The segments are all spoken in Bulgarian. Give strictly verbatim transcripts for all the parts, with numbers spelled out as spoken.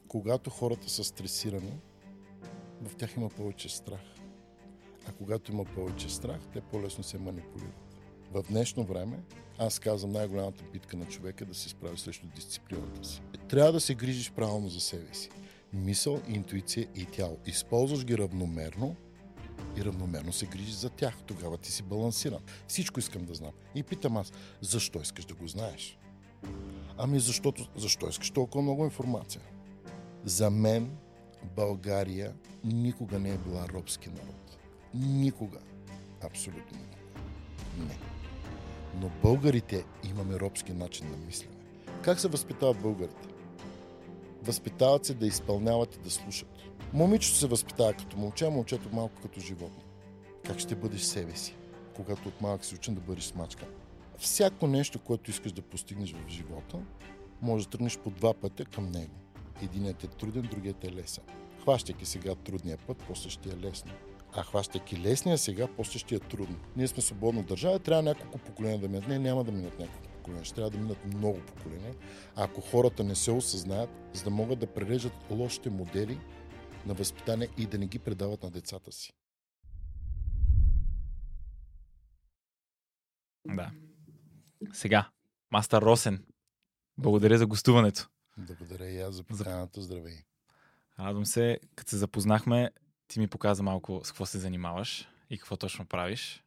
Когато хората са стресирани, в тях има повече страх. А когато има повече страх, те по-лесно се манипулират. В днешно време, аз казвам, най-голямата битка на човека е да се справи срещу дисциплината си. Трябва да се грижиш правилно за себе си. Мисъл, интуиция и тяло. Използваш ги равномерно и равномерно се грижиш за тях. Тогава ти си балансиран. Всичко искам да знам. И питам аз, защо искаш да го знаеш? Ами защото, защо искаш толкова много информация? За мен България никога не е била робски народ. Никога. Абсолютно никога. Не. Но българите имаме робски начин на мислене. Как се възпитават българите? Възпитават се да изпълняват и да слушат. Момичето се възпитава като момче, а момчето малко като животно. Как ще бъдеш себе си, когато от малък си учен да бъдеш смачка? Всяко нещо, което искаш да постигнеш в живота, може да тръгнеш по два пътя към него. Единият е труден, другият е лесен. Хващайки сега трудния път, после ще е лесно. А хващайки лесния сега, после ще е трудно. Ние сме свободна държава, трябва няколко поколения да минат. Не, няма да минат няколко поколения, ще трябва да минат много поколения. А ако хората не се осъзнаят, за да могат да прережат лошите модели на възпитание и да не ги предават на децата си. Да. Сега, мастър Росен, благодаря за гостуването. Благодаря и аз за поканата. Здравей. Радвам се, като се запознахме, ти ми показа малко с какво се занимаваш и какво точно правиш.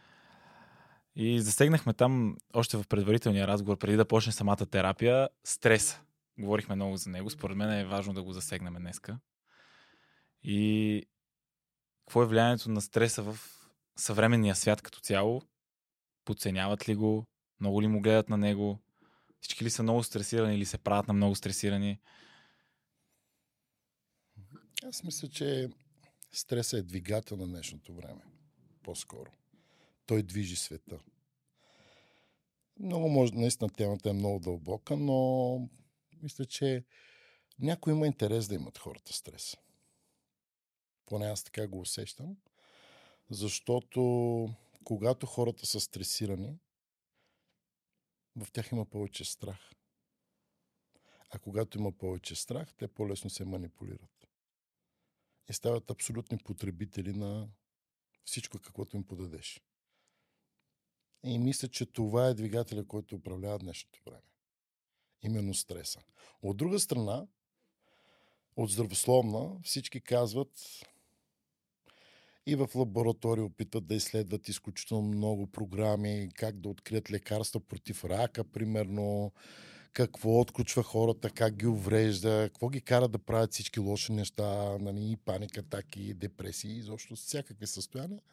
И засегнахме там, още в предварителния разговор, преди да почне самата терапия, стреса. Говорихме много за него. Според мен е важно да го засегнем днеска. И какво е влиянието на стреса в съвременния свят като цяло? Подценяват ли го? Много ли му гледат на него? Всички ли са много стресирани или се правят на много стресирани? Аз мисля, че стресът е двигател на днешното време. По-скоро. Той движи света. Много може, наистина темата е много дълбока, но мисля, че някой има интерес да имат хората стрес. Поне аз така го усещам. Защото когато хората са стресирани, в тях има повече страх. А когато има повече страх, те по-лесно се манипулират. И стават абсолютни потребители на всичко, каквото им подадеш. И мисля, че това е двигателя, който управлява днешното време. Именно стреса. От друга страна, от здравословна, всички казват и в лаборатории опитват да изследват изключително много програми, как да открият лекарства против рака, примерно, какво отключва хората, как ги уврежда, какво ги кара да правят всички лоши неща, нали, паника, атаки, депресии, изобщо всякакви състояния.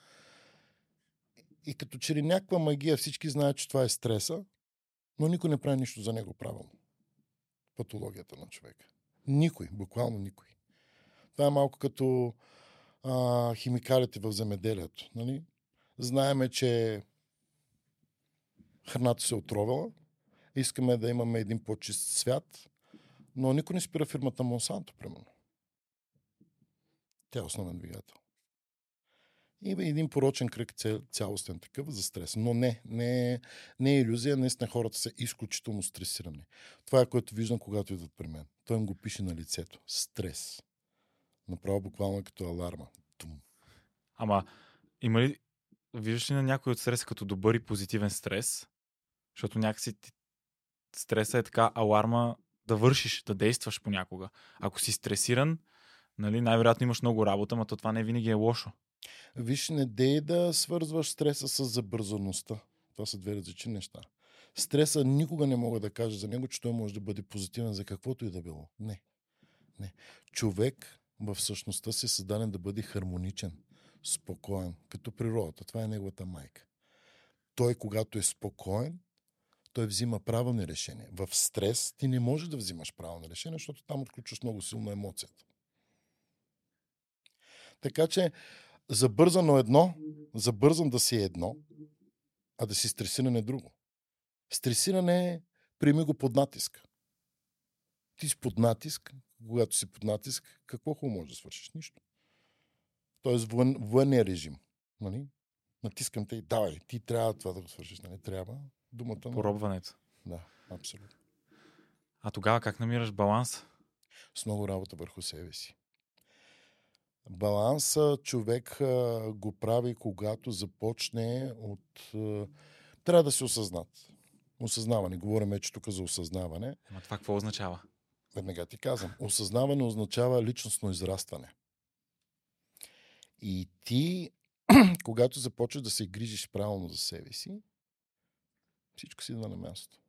И като че ли някаква магия, всички знаят, че това е стреса, но никой не прави нищо за него правилно. Патологията на човека. Никой, буквално никой. Това е малко като а, химикалите в земеделието. Нали? Знаеме, че храната се е отровила, искаме да имаме един по-чист свят, но никой не спира фирмата Монсанто, примерно. Тя е основен двигател. И един порочен кръг, цялостен такъв за стрес. Но не, не, не е илюзия, наистина хората са изключително стресирани. Това е което виждам, когато идват при мен. Той им го пише на лицето. Стрес. Направо буквално като аларма. Тум. Ама, има ли, виждаш ли на някой от стреса като добър и позитивен стрес? Защото някакси стреса е така аларма да вършиш, да действаш понякога. Ако си стресиран, нали, най-вероятно имаш много работа, но това не винаги е лошо. Виж, не дей да свързваш стреса с забързаността. Това са две различни неща. Стреса никога не мога да кажа за него, че той може да бъде позитивен за каквото и да било. Не. Не. Човек в същността си е създаден да бъде хармоничен, спокоен, като природата. Това е неговата майка. Той, когато е спокоен, той взима правилни решения. В стрес ти не можеш да взимаш правилни решения, защото там отключваш много силно емоцията. Така че забързано едно, забързан да си е едно, а да си стресиран е друго. Стресиране е, приеми го под натиск. Ти си под натиск, когато си под натиск, какво хубаво можеш да свършиш? Нищо. Тоест воен, военния режим. Нали? Натискам те и давай, ти трябва това да го свършиш. Нали? Трябва думата на... Поробването. Да, абсолютно. А тогава как намираш баланс? с много работа върху себе си. Баланса човек а, го прави, когато започне от... А, трябва да се осъзнат. Осъзнаване. Говорим вече тук за осъзнаване. Ама това какво означава? Веднага ти казвам. Осъзнаване означава личностно израстване. И ти, когато започваш да се грижиш правилно за себе си, всичко си идва на място.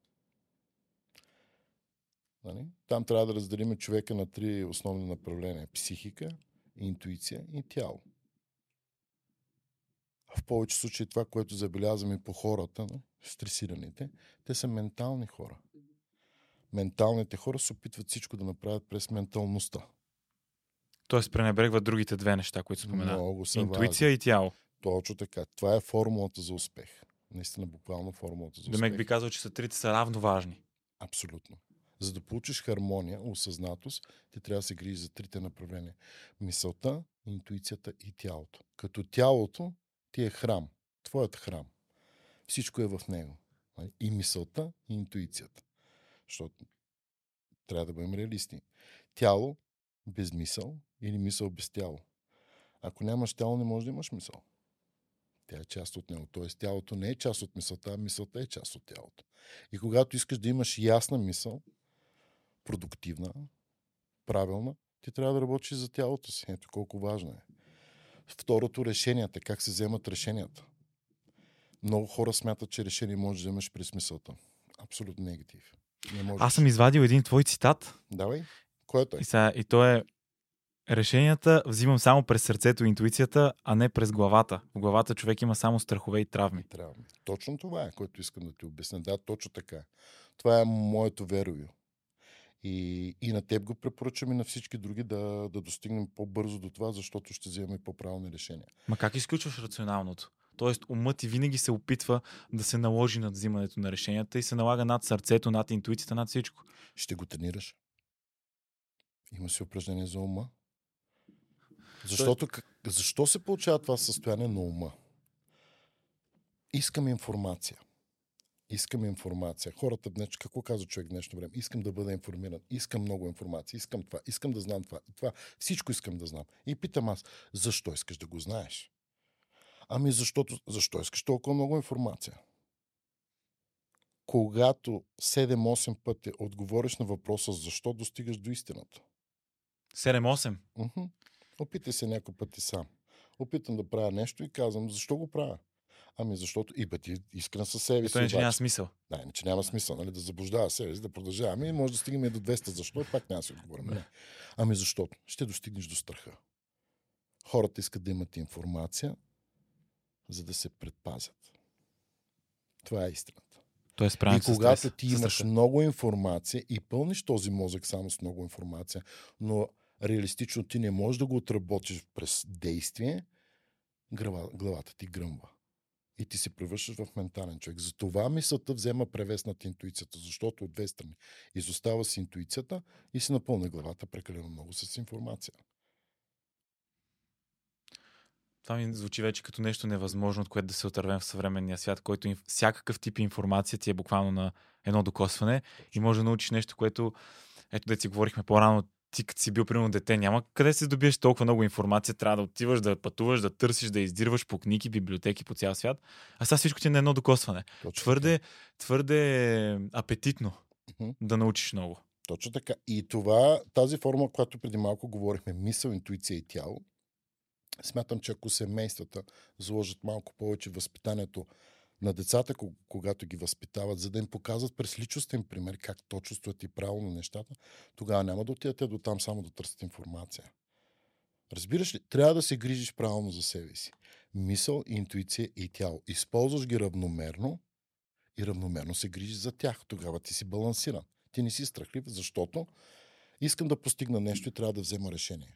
Нали? Там трябва да разделим човека на три основни направления. Психика, интуиция и тяло. В повече случаи това, което забелязваме по хората, стресираните, те са ментални хора. Менталните хора се опитват всичко да направят през менталността. Тоест пренебрегват другите две неща, които спомена. Много са Интуиция важни. и тяло. Точно така. Това е формулата за успех. Наистина буквално формулата за успех. Демек би казал, че са трите са равно важни. Абсолютно. За да получиш хармония, осъзнатост, ти трябва да се грижиш за трите направления. Мисълта, интуицията и тялото. Като тялото ти е храм. Твоят храм. Всичко е в него. И мисълта, и интуицията. Защото трябва да бъдем реалисти. Тяло без мисъл или мисъл без тяло. Ако нямаш тяло, не можеш да имаш мисъл. Тя е част от него. Тоест тялото не е част от мисълта, а мисълта е част от тялото. И когато искаш да имаш ясна мисъл, продуктивна, правилна, ти трябва да работиш за тялото си. Ето колко важно е. Второто, решенията. Как се вземат решенията? Много хора смятат, че решение можеш да вземеш през мисълта. Абсолютно негатив. Не можеш. Аз съм извадил един твой цитат. Давай. Кой е той? И, сега, и то е: решенията взимам само през сърцето и интуицията, а не през главата. В главата човек има само страхове и травми. Травми. Точно това е, което искам да ти обясня. Да, точно така. Това е моето верою. И, и на теб го препоръчвам и на всички други да, да достигнем по-бързо до това, защото ще вземем по-правилни решения. Ма как изключваш рационалното? Тоест умът ти винаги се опитва да се наложи над взимането на решенията и се налага над сърцето, над интуицията, над всичко. Ще го тренираш. Има си упражнение за ума. Защото, как, защо се получава това състояние на ума? Искам информация. Искам информация. Хората днес, какво казва човек в днешно време? Искам да бъда информиран. Искам много информация. Искам това. Искам да знам това. това. Всичко искам да знам. И питам аз, защо искаш да го знаеш? Ами защото, защо искаш толкова много информация? Когато седем-осем пъти отговориш на въпроса защо, достигаш до истината. седем-осем? Uh-huh. Опитай се някой път и сам. Опитам да правя нещо и казвам, защо го правя? Ами защото и бъди искрен със себе си. Това не, че няма смисъл. Да, не, че няма смисъл, нали, да заблуждава себе си, да продължаваме и може да стигнем и до двеста. Защо? Пак няма да си отговорим. Не. Ами защото ще достигнеш до страха. Хората искат да имат информация, за да се предпазят. Това е истината. Тоест, и когато ти имаш много информация и пълниш този мозък само с много информация, но реалистично ти не можеш да го отработиш през действие, глава, главата ти гръмва. И ти се превръщаш в ментален човек. Затова мисълта взема превес над интуицията, защото от две страни изостава с интуицията и се напълня главата прекалено много с информация. Това ми звучи вече като нещо невъзможно, от което да се отървем в съвременния свят, който инф... всякакъв тип информация ти е буквално на едно докосване и може да научиш нещо, което, ето да си говорихме по-рано, ти като си бил примерно дете, няма къде се добиеш толкова много информация, трябва да отиваш, да пътуваш, да търсиш, да издирваш по книги, библиотеки по цял свят, а сега всичко ти е на едно докосване. Точно твърде, твърде апетитно uh-huh. да научиш много. Точно така. И това, тази форма, която преди малко говорихме, мисъл, интуиция и тяло, смятам, че ако семействата заложат малко повече възпитанието на децата, когато ги възпитават, за да им показват през личностен пример как то чувстват и правилно нещата, тогава няма да отидете до там само да търсят информация. Разбираш ли? Трябва да се грижиш правилно за себе си. Мисъл, интуиция и тяло. Използваш ги равномерно и равномерно се грижиш за тях. Тогава ти си балансиран. Ти не си страхлив, защото искам да постигна нещо и трябва да взема решение.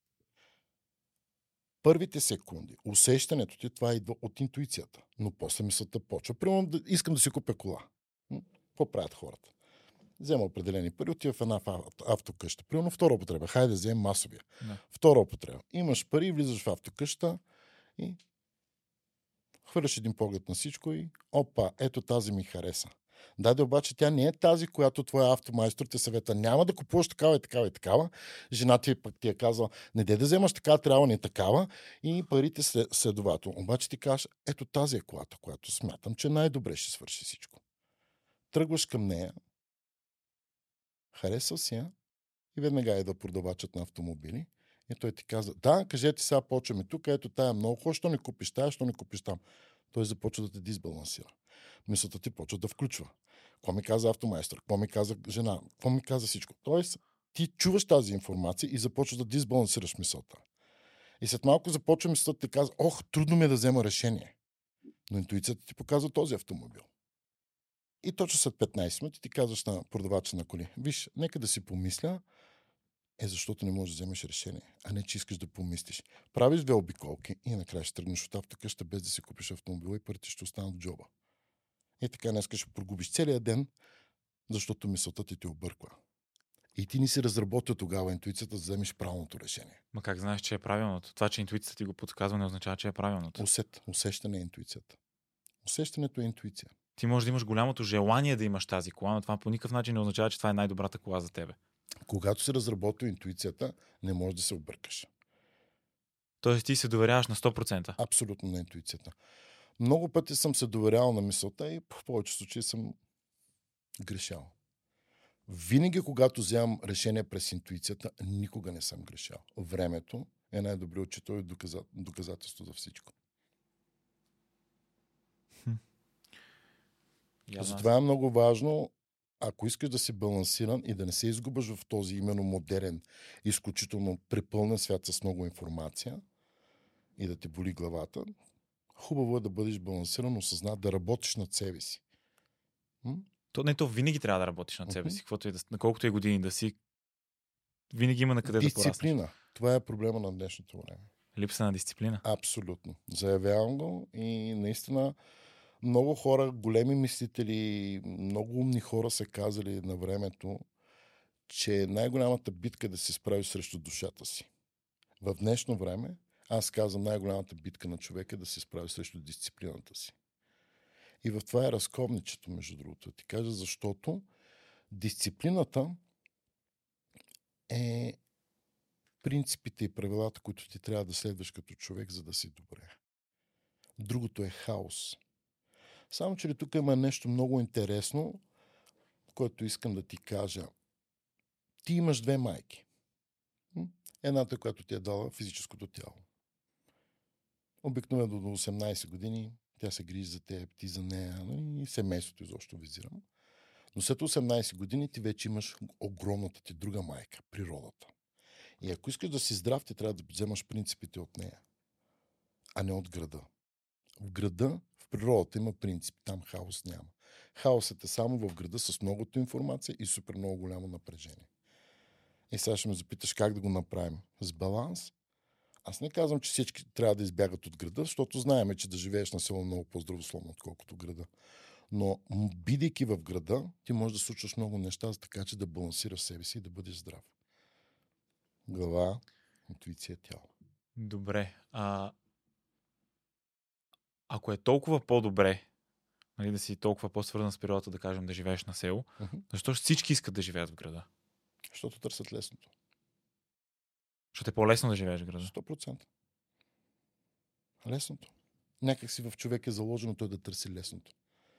Първите секунди, усещането ти, това идва от интуицията. Но после мисълта почва. Примерно, искам да си купя кола. Какво правят хората? Взема определени пари, отива в една автокъща. Примерно втора употреба. Хайде да вземем масовия. Да. Втора употреба. Имаш пари, влизаш в автокъща и хвърляш един поглед на всичко и опа, ето тази ми хареса. Да, да, обаче тя не е тази, която твоя автомайстор те съвета. Няма да купуваш такава и такава и такава. Жена ти пък ти е казала, не де да вземаш така, трябва не такава и парите след, следователно. Обаче ти кажеш, ето тази е колата, която смятам, че най-добре ще свърши всичко. Тръгваш към нея, харесал си я и веднага идва продавачът на автомобили и той ти каза, да, кажете сега почваме тук, ето тая е много хубаво, що не купиш тая, що не купиш там. Той започва да те дисбалансира. Мисълта ти почва да включва. Какво ми каза автомайстър? Какво ми каза жена? Какво ми каза всичко? Тоест, ти чуваш тази информация и започваш да дисбалансираш мисълта. И след малко започва мисълта да ти казва, ох, трудно ми е да взема решение. Но интуицията ти показва този автомобил. И точно след петнайсет минути ти казваш на продавача на коли, виж, нека да си помисля, е защото не можеш да вземеш решение, а не че искаш да помислиш. Правиш две обиколки и накрая ще тръгнеш от автокъща без да си купиш автомобила и парите ще останат в джоба. И така днес ще прогубиш целият ден, защото мисълта ти те обърква. И ти не си разработил тогава интуицията да вземеш правилното решение. Ма как знаеш, че е правилното? Това, че интуицията ти го подсказва, не означава, че е правилното. Усет, усещане е интуицията. Усещането е интуиция. Ти можеш да имаш голямото желание да имаш тази кола, но това по никакъв начин не означава, че това е най-добрата кола за тебе. Когато си разработил интуицията, не можеш да се объркаш. Тоест ти се доверяваш на сто процента. Абсолютно на интуицията. Много пъти съм се доверял на мисълта и в повече случаи съм грешал. Винаги, когато вземам решение през интуицията, никога не съм грешал. Времето е най-добрият учител и доказателство за всичко. Хм. Затова е много важно, ако искаш да си балансиран и да не се изгубаш в този именно модерен, изключително препълнен свят с много информация и да те боли главата, хубаво е да бъдеш балансиран, осъзнат, да работиш над себе си. М? То, не, то винаги трябва да работиш над себе си, каквото и да, на колкото и години да си. Винаги има на къде да пораснеш. Дисциплина. Това е проблема на днешното време. Липса на дисциплина. Абсолютно. Заявявам го и наистина много хора, големи мислители, много умни хора са казали на времето, че най-голямата битка е да се справи срещу душата си. В днешно време аз казвам, най-голямата битка на човека е да се справи срещу дисциплината си. И в това е разковничето, между другото. Ти кажа, защото дисциплината е принципите и правилата, които ти трябва да следваш като човек, за да си добре. Другото е хаос. Само, че ли тук има нещо много интересно, което искам да ти кажа. Ти имаш две майки. Едната, която ти е дала физическото тяло. Обикновено до осемнайсет години тя се грижи за теб, ти за нея и семейството изобщо визирам. Но след осемнайсет години ти вече имаш огромната ти друга майка, природата. И ако искаш да си здрав, ти трябва да вземаш принципите от нея, а не от града. В града, в природата има принципи, там хаос няма. Хаосът е само в града с многото информация и супер много голямо напрежение. И сега ще ме запиташ как да го направим. С баланс. Аз не казвам, че всички трябва да избягат от града, защото знаем, че да живееш на село много по-здравословно, отколкото града. Но бидейки в града, ти можеш да случваш много неща, така че да балансираш себе си и да бъдеш здрав. Глава, интуиция, тяло. Добре. А... Ако е толкова по-добре, нали, да си толкова по-свързан с природата, да кажем, да живееш на село, uh-huh. защо всички искат да живеят в града? Защото търсят лесното. Защото е по-лесно да живееш в града? сто процента. Лесното. Някак си в човек е заложено той да търси лесното.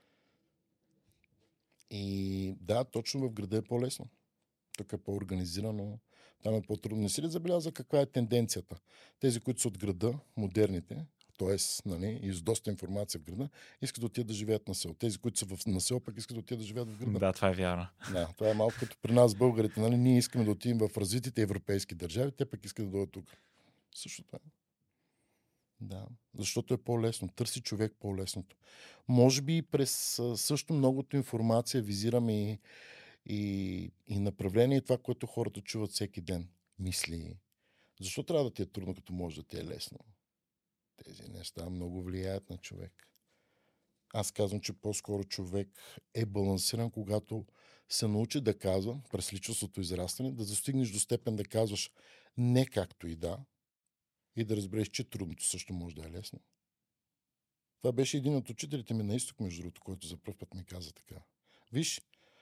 И да, точно в града е по-лесно. Тук е по-организирано, там е по-трудно. Не си ли забеляза каква е тенденцията? Тези, които са от града, модерните, т.е. нали, и с доста информация в града, искат да отидат да живеят на село. Тези, които са в, на село, пък искат да отидат да живеят в града. Да, това е вярно. Да, това е малко като при нас българите. Нали? Ние искаме да отидем в развитите европейски държави, те пък искат да дойдат тук. Също това е. Да, защото е по-лесно. Търси човек по-лесното. Може би през също многото информация визираме и, и, и направление и това, което хората чуват всеки ден. Мисли. Защо трябва да ти е трудно, като може да ти е лесно? Тези неща много влияят на човек. Аз казвам, че по-скоро човек е балансиран, когато се научи да казва, през личностното израстване, да достигнеш до степен да казваш не както и да, и да разбереш, че трудното също може да е лесно. Това беше един от учителите ми на изток, между другото, който за пръв път ми каза така. Виж,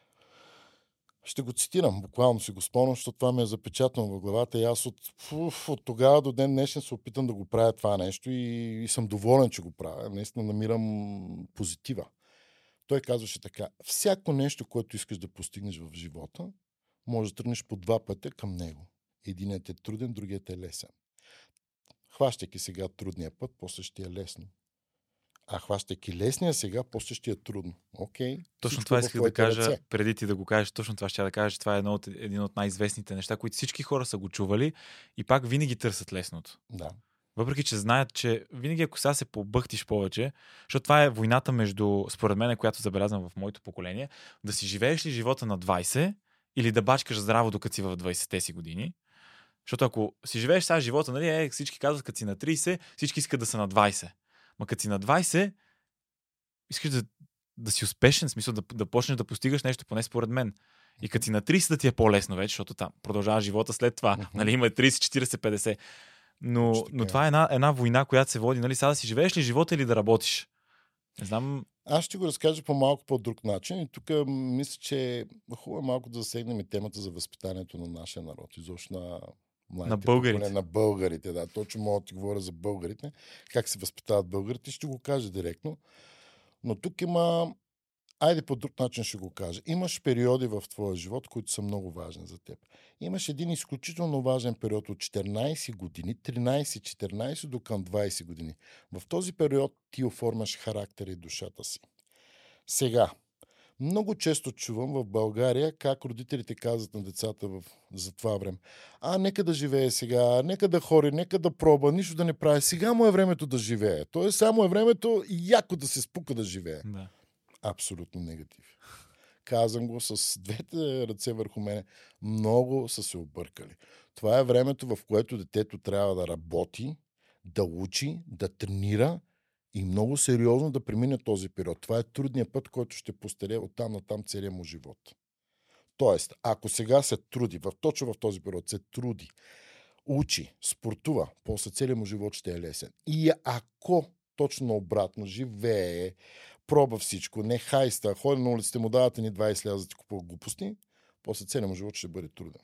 ще го цитирам, буквално си го спомням, защото това ми е запечатано в главата и аз от, уф, от тогава до ден днешен се опитам да го правя това нещо и, и съм доволен, че го правя. Наистина намирам позитива. Той казваше така: всяко нещо, което искаш да постигнеш в живота, може да тръгнеш по два пътя към него. Единият е труден, другият е лесен. Хващайки сега трудния път, после ще е лесно. А хващайки лесния сега, после ще е трудно. Окей. Точно всичко това е в исках да твоите кажа, ръце. преди ти да го кажеш, точно това ще да кажа, че това е едно от, един от най-известните неща, които всички хора са го чували и пак винаги търсят лесното. Да. Въпреки че знаят, че винаги ако сега се побъхтиш повече, защото това е войната между, според мен, която забелязвам в моето поколение, да си живееш ли живота на двайсет или да бачкаш здраво докато си в двайсетте си години. Защото ако си живееш сега живота, нали, е, всички казват, като си на трийсет, всички искат да са на двайсет. Ма като си на двайсет, искаш да, да си успешен, в смисъл да, да почнеш да постигаш нещо, поне според мен. И като си на трийсет да ти е по-лесно вече, защото там продължава живота след това. Uh-huh. Нали, има трийсет, четирийсет, петдесет. Но, Точно така. но това е една, една война, която се води. Нали, сега да си живееш ли живота или да работиш? Не знам. Аз ще го разкажа по малко по-друг начин и тук мисля, че е хубаво малко да засегнем и темата за възпитанието на нашия народ. Изобщо на младите На българите. поколения, на българите. Да, точно мога да ти говоря за българите. Как се възпитават българите, ще го кажа директно. Но тук има... Айде по друг начин ще го кажа. Имаш периоди в твоя живот, които са много важни за теб. Имаш един изключително важен период от четиринайсет години, тринайсет-четиринайсет до към двайсет години. В този период ти оформяш характера и душата си. Сега, много често чувам в България как родителите казват на децата в, за това време: а, нека да живее сега, нека да хори, нека да пробва, нищо да не прави. Сега му е времето да живее. Тоест, само е времето яко да се спука да живее. Да. Абсолютно негатив. Казвам го с двете ръце върху мене. Много са се объркали. Това е времето, в което детето трябва да работи, да учи, да тренира и много сериозно да премине този период. Това е трудният път, който ще постеле оттам натам целия му живот. Тоест, ако сега се труди, в, точно в този период се труди, учи, спортува, после целият му живот ще е лесен. И ако точно обратно живее, пробва всичко, не хайста, ходи на улиците, му давате ни двайсет лева за да ти купува глупости, после целият му живот ще бъде труден.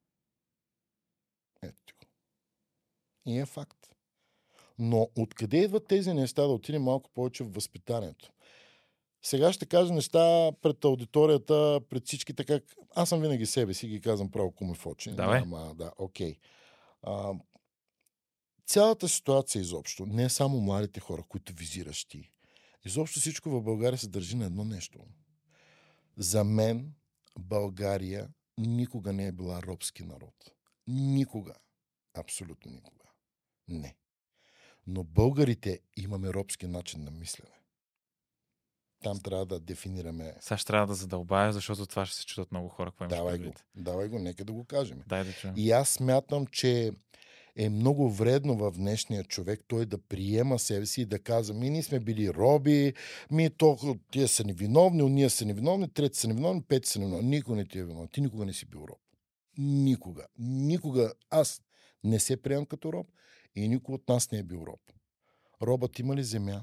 Ето го. И е факт. Но откъде идват тези неща, да отидем малко повече в възпитанието? Сега ще кажа неща пред аудиторията, пред всички, така. Аз съм винаги себе си, ги казвам право куми в очи. Давай. Няма, да, окей. А, цялата ситуация изобщо, не само младите хора, които визираш ти, изобщо всичко в България се държи на едно нещо. За мен България никога не е била робски народ. Никога. Абсолютно никога. Не. Но българите имаме робски начин на мислене. Там трябва да дефинираме. Сега ще трябва да задълбая, защото това ще се чудат много хора. Какво имаш Давай го. предвид? Давай го, нека да го кажем. Дай да чуем. И аз смятам, че е много вредно в днешния човек той да приема себе си и да казва: ми ние сме били роби, ми толкова тия са невиновни, уния са невиновни, трети са невиновни, пети са невиновни. Никой не ти е виновен. Ти никога не си бил роб. Никога. Никога. Аз не се приемам като роб и никой от нас не е бил роб. Робът има ли земя?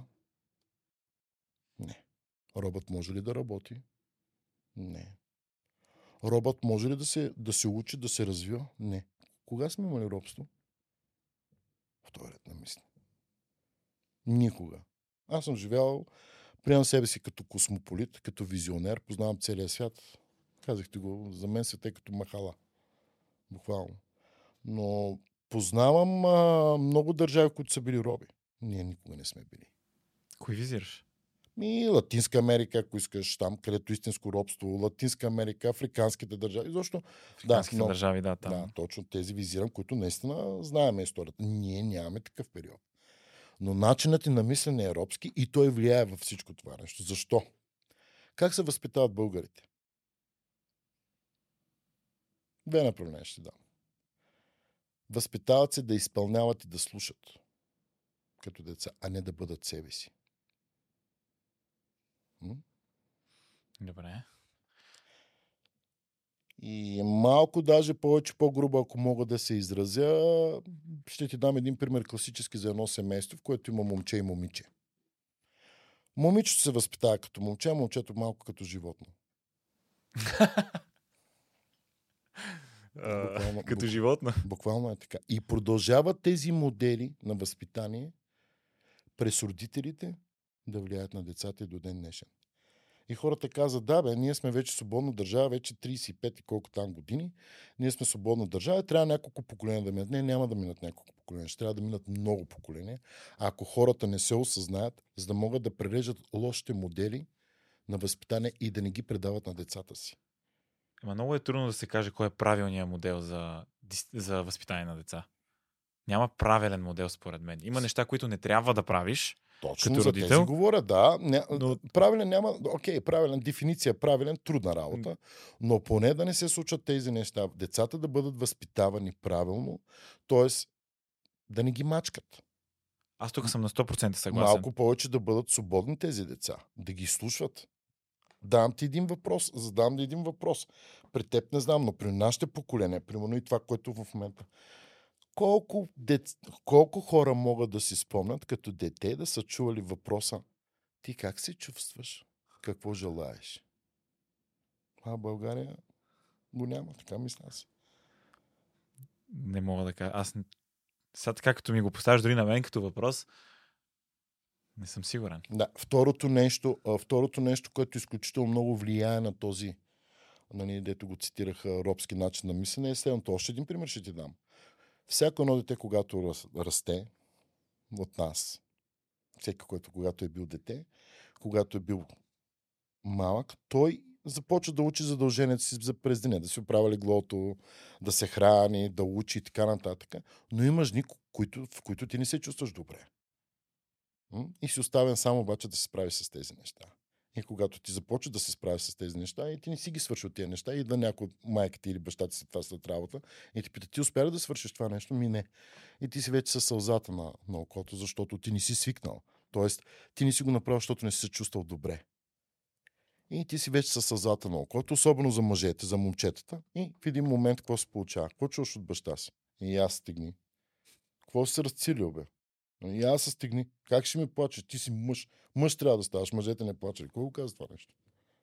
Не. Робът може ли да работи? Не. Робът може ли да се, да се учи, да се развива? Не. Кога сме имали робство? В този ред на мисли. Никога. Аз съм живял, приемам себе си като космополит, като визионер, познавам целия свят. Казахте го, за мен света е като махала. Буквално. Но познавам а, много държави, които са били роби. Ние никога не сме били. Кои визираш? И Латинска Америка, ако искаш, там, където истинско робство, Латинска Америка, африканските държави. Защо? Африканските да, но, държави, да, там. Да, точно тези визирам, които наистина знаем историята. Ние нямаме такъв период. Но начинът ти на мислене е робски и той влияе във всичко това нещо. Защо? Как се възпитават българите? Две направления ще дам. Възпитават се да изпълняват и да слушат като деца, а не да бъдат себе си. М? Добре. И малко даже повече по-грубо, ако мога да се изразя, ще ти дам един пример класически за едно семейство, в което има момче и момиче. Момичето се възпитава като момче, а момчето малко като животно. Буквално, Като бук- животно. Буквално е така. И продължават тези модели на възпитание през родителите да влияят на децата и до ден днешен. И хората казват, да бе, ние сме вече свободна държава, вече трийсет и пет и колко там години, ние сме свободна държава, трябва няколко поколения да минат. Не, няма да минат няколко поколения, ще трябва да минат много поколения, ако хората не се осъзнаят, за да могат да прережат лошите модели на възпитание и да не ги предават на децата си. Ама много е трудно да се каже кой е правилният модел за, дис- за възпитание на деца. Няма правилен модел, според мен. Има неща, които не трябва да правиш. Точно Като за родител? тези говоря, да. Не, Но- Правилен няма... Окей, правилен, дефиниция правилен, трудна работа, но поне да не се случат тези неща. Децата да бъдат възпитавани правилно, т.е. да не ги мачкат. Аз тук съм на сто процента съгласен. Малко повече да бъдат свободни тези деца, да ги слушат. Давам ти един въпрос, задам ти един въпрос. При теб не знам, но при нашите поколения, примерно и това, което в момента. Колко, дец... Колко хора могат да си спомнят като дете да са чували въпроса: ти как се чувстваш? Какво желаеш? А в България го няма, така мисля си. Не мога да кажа. Аз не- сега така като ми го поставяш дори на мен като въпрос, не съм сигурен. Да, второто нещо, а, второто нещо, което изключително много влияе на този, нали, дето го цитираха, робски начин на мислене, е следното. Още един пример ще ти дам. Всяко едно дете, когато раз, расте от нас, всеки, който когато е бил дете, когато е бил малък, той започва да учи задълженията си за през деня, да си оправя леглото, да се храни, да учи и така нататък. Но имаш дни, които, в които ти не се чувстваш добре. М? И си оставен само обаче да се справиш с тези неща. И когато ти започва да се справиш с тези неща и ти не си ги свършил тези неща и да някой от майката или бащата ти след това след работа и ти пита, ти успя ли да свършиш това нещо? Ми не. И ти си вече със сълзата на, на окото, защото ти не си свикнал. Тоест, ти не си го направил, защото не си се чувствал добре. И ти си вече със сълзата на окото, особено за мъжете, за момчетата. И в един момент какво се получава? Какво чуваш от баща си? И аз стигни. Какво си се разцилил, бе? И аз се стигни. Как ще ми плачеш? Ти си мъж. Мъж трябва да ставаш. Мъжете не плачат. Кой го казва това нещо?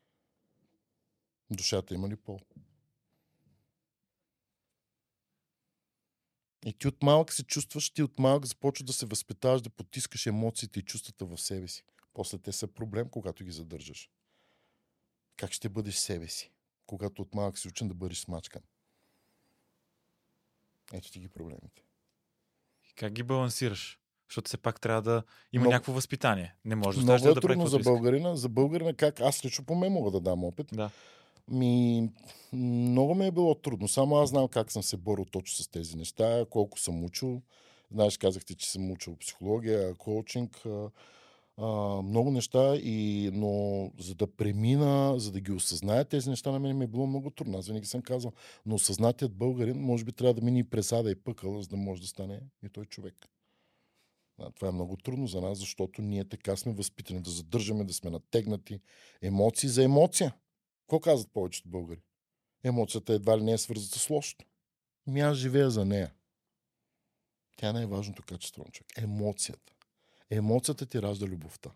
Душата има ли пол? И ти от малък се чувстваш, ти от малък започваш да се възпитаваш, да потискаш емоциите и чувствата в себе си. После те са проблем, когато ги задържаш. Как ще бъдеш себе си, когато от малък си учен да бъдеш смачкан? Ето ти ги проблемите. Как ги балансираш? Защото все пак трябва да има Много- някакво възпитание. Не може да Много оставиш е да прави трудно каквото за иска. българина. За българина как? Аз лично по мен мога да дам опит. Да. Ми, много ми е било трудно. Само аз знам как съм се борил точно с тези неща, колко съм учил. Знаеш, казахте, че съм учил психология, коучинг, а, а, много неща, и, но за да премина, за да ги осъзная тези неща, на мен ми е било много трудно. Аз винаги съм казал, но осъзнатият българин може би трябва да мине и през ада и пъкъл, за да може да стане и той човек. А, това е много трудно за нас, защото ние така сме възпитани да задържаме, да сме натегнати. Емоции за емоция. Какво казват повечето българи? Емоцията едва ли не е свързана с лошото. Ми аз живея за нея. Тя е най-важното качество на човек. Емоцията. Емоцията ти ражда любовта.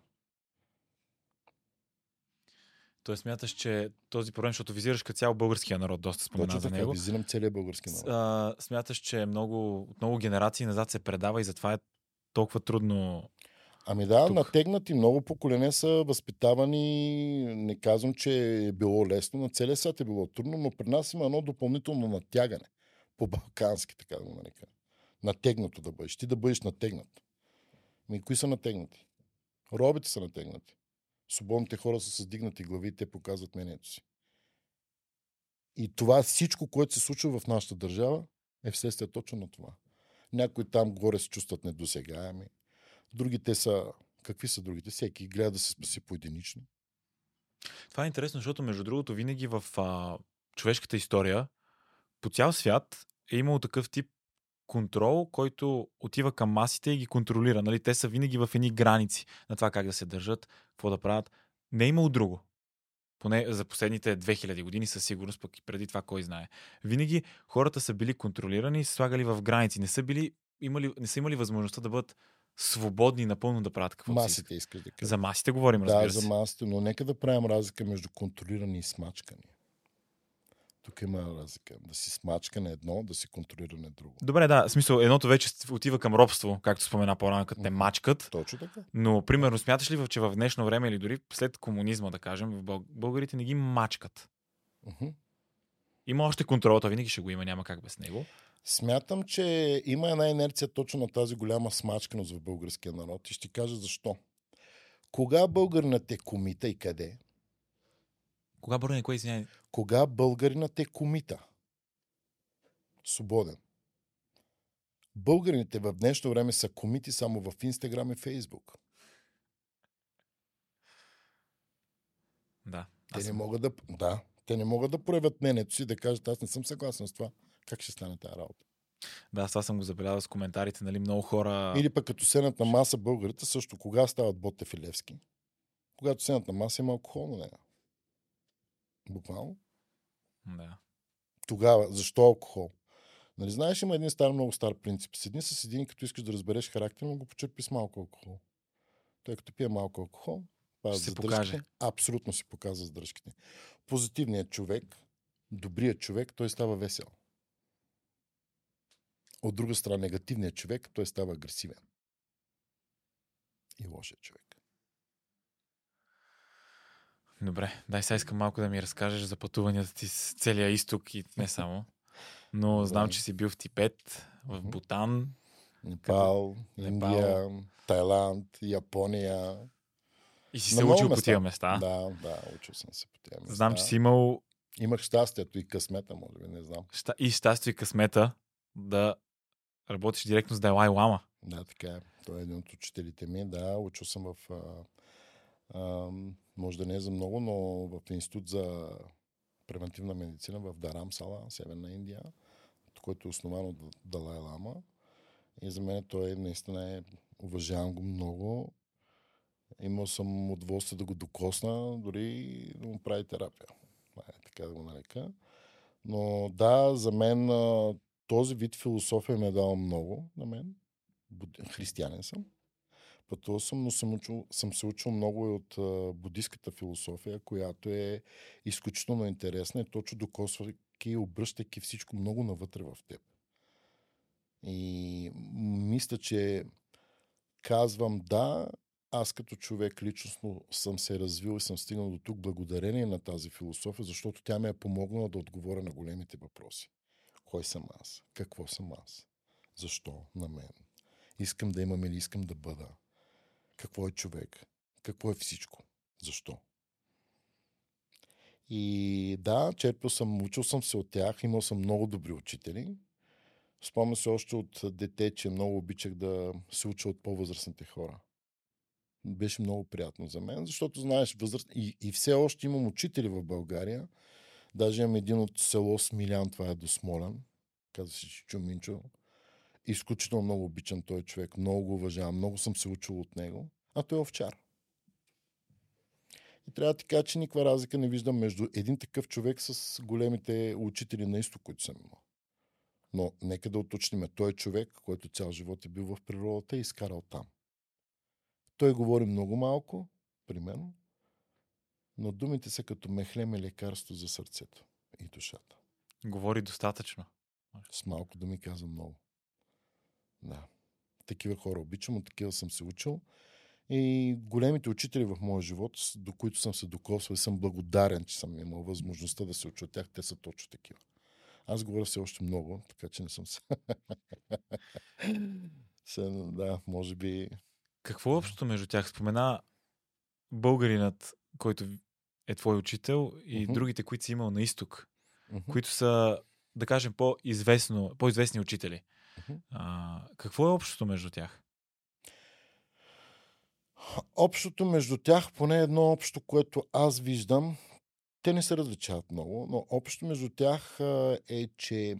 Той смяташ, че този проблем, защото визираш като цяло българския народ, доста спомена Точно за така, него. визирам целият български С- народ. а, смяташ, че много, от много генерации назад се предава и затова е толкова трудно. Ами да, тук. натегнати, много поколения са възпитавани. Не казвам, че е било лесно, на целия свят е било трудно, но при нас има едно допълнително натягане. По-балкански, така да го нарека. Натегнато да бъдеш. Ти да бъдеш натегнат. Ми кои са натегнати? Робите са натегнати. Свободните хора са с дигнати глави и те показват мнението си. И това всичко, което се случва в нашата държава, е вследствие точно на това. Някои там горе се чувстват недосегаеми. Другите са... Какви са другите? Всеки гледа да се спаси поединично. Това е интересно, защото между другото винаги в а, човешката история по цял свят е имало такъв тип контрол, който отива към масите и ги контролира. Нали? Те са винаги в едни граници на това как да се държат, какво да правят. Не е имало друго. Поне за последните две хиляди години със сигурност, пък и преди това кой знае. Винаги хората са били контролирани и се слагали в граници. Не са, били, имали, не са имали възможността да бъдат свободни напълно да правят каквото си искат. Масите искаш да кажа. За масите говорим, разбира Да, се. за масите, но нека да правим разлика между контролирани и смачкани. Тук има разлика. Да си смачка на едно, да си контролира на друго. Добре, да, в смисъл, едното вече отива към робство, както спомена по-рано, като те мачкат. Точно така. Но, примерно, смяташ ли, че в днешно време или дори след комунизма, да кажем, в бъл... българите не ги мачкат? Uh-huh. Има още контрол, то винаги ще го има, няма как без него. Смятам, че има една инерция точно на тази голяма смачканост в българския народ и ще кажа защо. Кога българинът е комита и къде? Кога българин, кое извиняй? Кога българинът е комита? Свободен. Българините в днешно време са комити само в Инстаграм и Фейсбук. Да. Те не съм... могат да... Да. Те не могат да проявят мнението си, да кажат, аз не съм съгласен с това. Как ще стане тази работа? Да, това съм го забелязал с коментарите, нали, много хора... Или пък като седнат на маса българите, също кога стават Ботев и Левски? Когато седнат на маса има алкохол на нея. Буквално. Да. Тогава, защо алкохол? Нали знаеш, има един стар, много стар принцип. Седни с един, като искаш да разбереш характер, но го почерпи с малко алкохол. Той като пие малко алкохол, паза Ще се задръжките, покаже. абсолютно си показва задръжките. Позитивният човек, добрият човек, той става весел. От друга страна, негативният човек, той става агресивен. И лошият човек. Добре, дай сега искам малко да ми разкажеш за пътуванията ти с целия изток и не само. Но Да. знам, че си бил в Тибет, в Мгм. Бутан. Непал, Непал. Индия, Тайланд, Япония. И си На се много учил по места. тия места. Да, да, учил съм се по тия места. Знам, че си имал Имах щастието и късмета, може би, не знам. ща... и щастие и късмета да работиш директно с Далай Лама. Да, така е. Той е един от учителите ми. Да, учил съм в... А, а, може да не е за много, но в Институт за превентивна медицина в Дарамсала, Северна Индия, който е основан от Далай Лама. И за мен той наистина е... Уважавам го много. Имал съм удоволствие да го докосна, дори да му прави терапия. Е, така да го нарека. Но да, за мен а, този вид философия ми е дала много на мен. Буд... Християнин съм. Пътувал съм, но съм, учил, съм се учил много и от а, будистката философия, която е изключително интересна и точно докосвайки и обръщайки всичко много навътре в теб. И мисля, че казвам да, аз като човек личностно съм се развил и съм стигнал до тук благодарение на тази философия, защото тя ме е помогнала да отговоря на големите въпроси. Кой съм аз? Какво съм аз? Защо на мен? Искам да имам или искам да бъда? Какво е човек? Какво е всичко? Защо? И да, черпил съм, учил съм се от тях, имал съм много добри учители. Спомням се още от дете, че много обичах да се уча от по-възрастните хора. Беше много приятно за мен, защото знаеш възраст... И, и все още имам учители в България. Даже имам един от село Смилян, това е до Смолян. Казва се Чичо Минчо. Изключително много обичам този човек. Много го уважавам. Много съм се учил от него. А той е овчар. И трябва да ти кажа, че никаква разлика не виждам между един такъв човек с големите учители на изток, които съм имал. Но нека да уточним. Той е човек, който цял живот е бил в природата и изкарал там. Той говори много малко, примерно, но думите са като мехлем и лекарство за сърцето и душата. Говори достатъчно. С малко думи казва много. Да. Такива хора обичам, от такива съм се учил. И големите учители в моя живот, до които съм се докосвал и съм благодарен, че съм имал възможността да се уча от тях, те са точно такива. Аз говоря все още много, така че не съм се... Да, може би... Какво е общото между тях? Спомена българинът, който е твой учител, и Мгм. другите, които си имал на изток, Мгм. които са, да кажем, по-известно, по-известни учители. Мгм. А, какво е общото между тях? Общото между тях, поне едно общо, което аз виждам, те не се различават много, но общо между тях а, е, че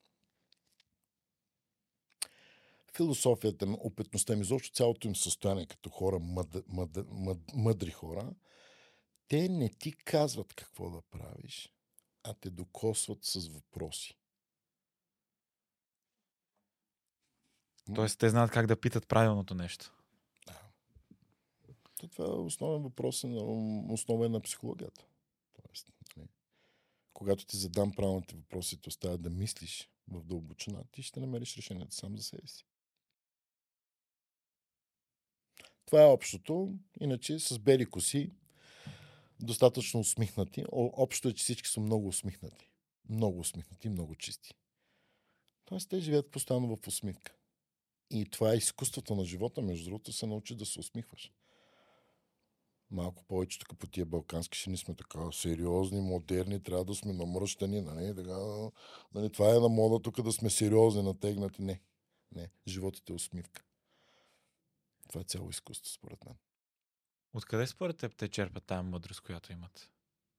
философията, опитността им, изобщо цялото им състояние като хора, мъд, мъд, мъд, мъдри хора, те не ти казват какво да правиш, а те докосват с въпроси. Тоест, те знаят как да питат правилното нещо. То това е основен въпрос, на- основен на психологията. Тоест, нали, когато ти задам правилните въпроси, те оставят да мислиш в дълбочина, ти ще намериш решението сам за себе си. Това е общото. Иначе с бели коси, достатъчно усмихнати. Общо е, че всички са много усмихнати. Много усмихнати, много чисти. Тоест те живеят постоянно в усмивка. И това е изкуството на живота, между другото, се научи да се усмихваш. Малко повече тук по тия балкански шини сме така сериозни, модерни, трябва да сме намръщани, нали, така, нали, това е на мода тук да сме сериозни, натегнати. Не, не, животът е усмивка. Това е цяло изкуство, според мен. Откъде според теб те черпят тая мъдрост, която имат?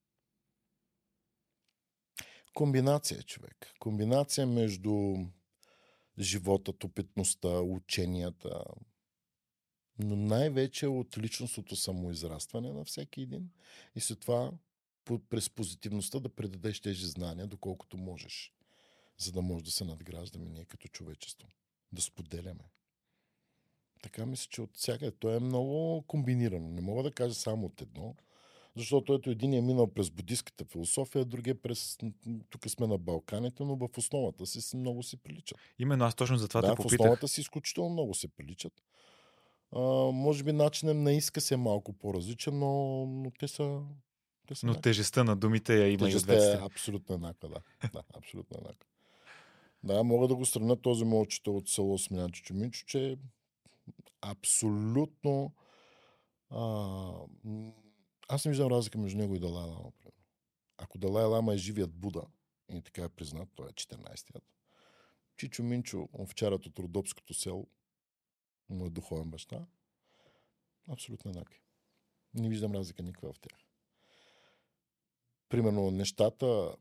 Комбинация, човек. Комбинация между живота, опитността, ученията, но най-вече от личностното самоизрастване на всеки един и след това през позитивността да предадеш тези знания, доколкото можеш, за да може да се надграждаме ние като човечество. Да споделяме. Така мисля, че от всяка. То е много комбинирано. Не мога да кажа само от едно, защото ето един е минал през буддийската философия, другия през... Тук сме на Балканите, но в основата си много си приличат. Именно аз точно за това да, те попитах. в основата си изключително много се приличат. А, може би начинът на изказ е малко по-различен, но, но те са... Те са но еднакви. тежестта на думите я има Тежестта и от е двете. абсолютно еднаква, да. да, абсолютно еднаква. Да, мога да го сравня този мълчето от село Смилянчо Чуминчо, че абсолютно... А, аз не виждам разлика между него и Далай Лама. Ако Далай Лама е живият Буда, и така е признат, той е четиринайсетият. Чичо Минчо, овчарът от Родопското село, му е духовен баща, абсолютно еднакви. Не виждам разлика никаква в тях. Примерно нещата...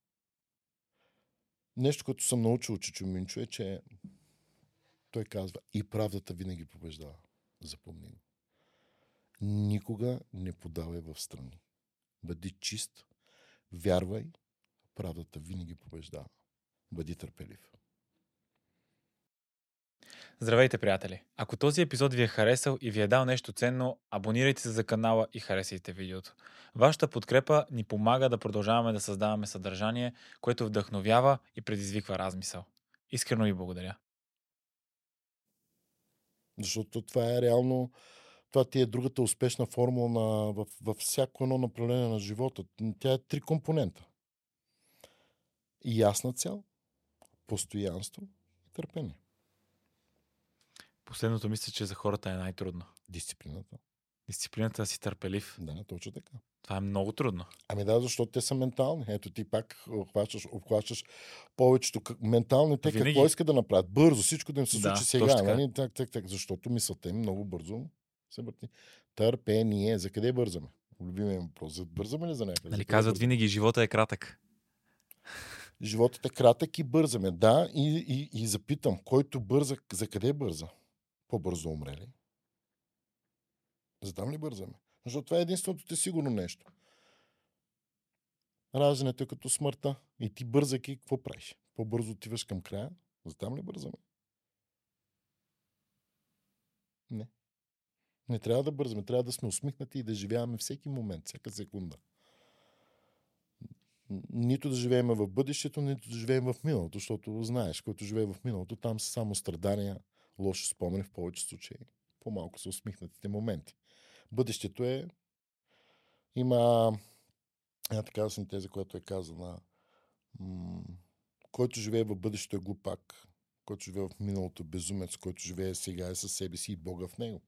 Нещо, което съм научил от Чичо Минчо е, че той казва и правдата винаги побеждава. Запомни го. Никога не подавай в страни. Бъди чист, вярвай, правдата винаги побеждава. Бъди търпелив. Здравейте, приятели! Ако този епизод ви е харесал и ви е дал нещо ценно, абонирайте се за канала и харесайте видеото. Вашата подкрепа ни помага да продължаваме да създаваме съдържание, което вдъхновява и предизвиква размисъл. Искрено ви благодаря. Защото това е реално, това ти е другата успешна формула на, в, във всяко едно направление на живота. Тя е три компонента. Ясна цел, постоянство и търпение. Последното мисля, че за хората е най-трудно. Дисциплината. Дисциплината да си търпелив. Да, точно така. Това е много трудно. Ами да, защото те са ментални. Ето ти пак обхващаш, обхващаш повечето ментални. Те Винаги. какво искат да направят? Бързо, всичко да им се Да, случи сега. точно така. Нали? Так, так, так. Защото мисълта им много бързо се върти. Търпение. За къде бързаме? Любимия въпрос. За бързаме ли за някъде? Нали За къде казват бързаме? винаги, живота е кратък. Животът е кратък и бързаме. Да, и, и, и запитам, който бърза, за къде бърза? По-бързо умре ли? За там ли бързаме? Защото това е единственото ти сигурно нещо. Раждането е като смъртта. И ти бързайки, какво правиш? По-бързо отиваш към края? За там ли бързаме? Не. Не трябва да бързаме. Трябва да сме усмихнати и да живеем всеки момент, всяка секунда. Нито да живеем в бъдещето, нито да живеем в миналото, защото знаеш, който живее в миналото, там са само страдания, лоши спомени в повече случаи. По-малко са усмихнатите моменти. Бъдещето е... Има... А, така съм теза, която е казана. М- който живее в бъдещето е глупак. Който живее в миналото е безумец. Който живее сега е със себе си и Бога в него.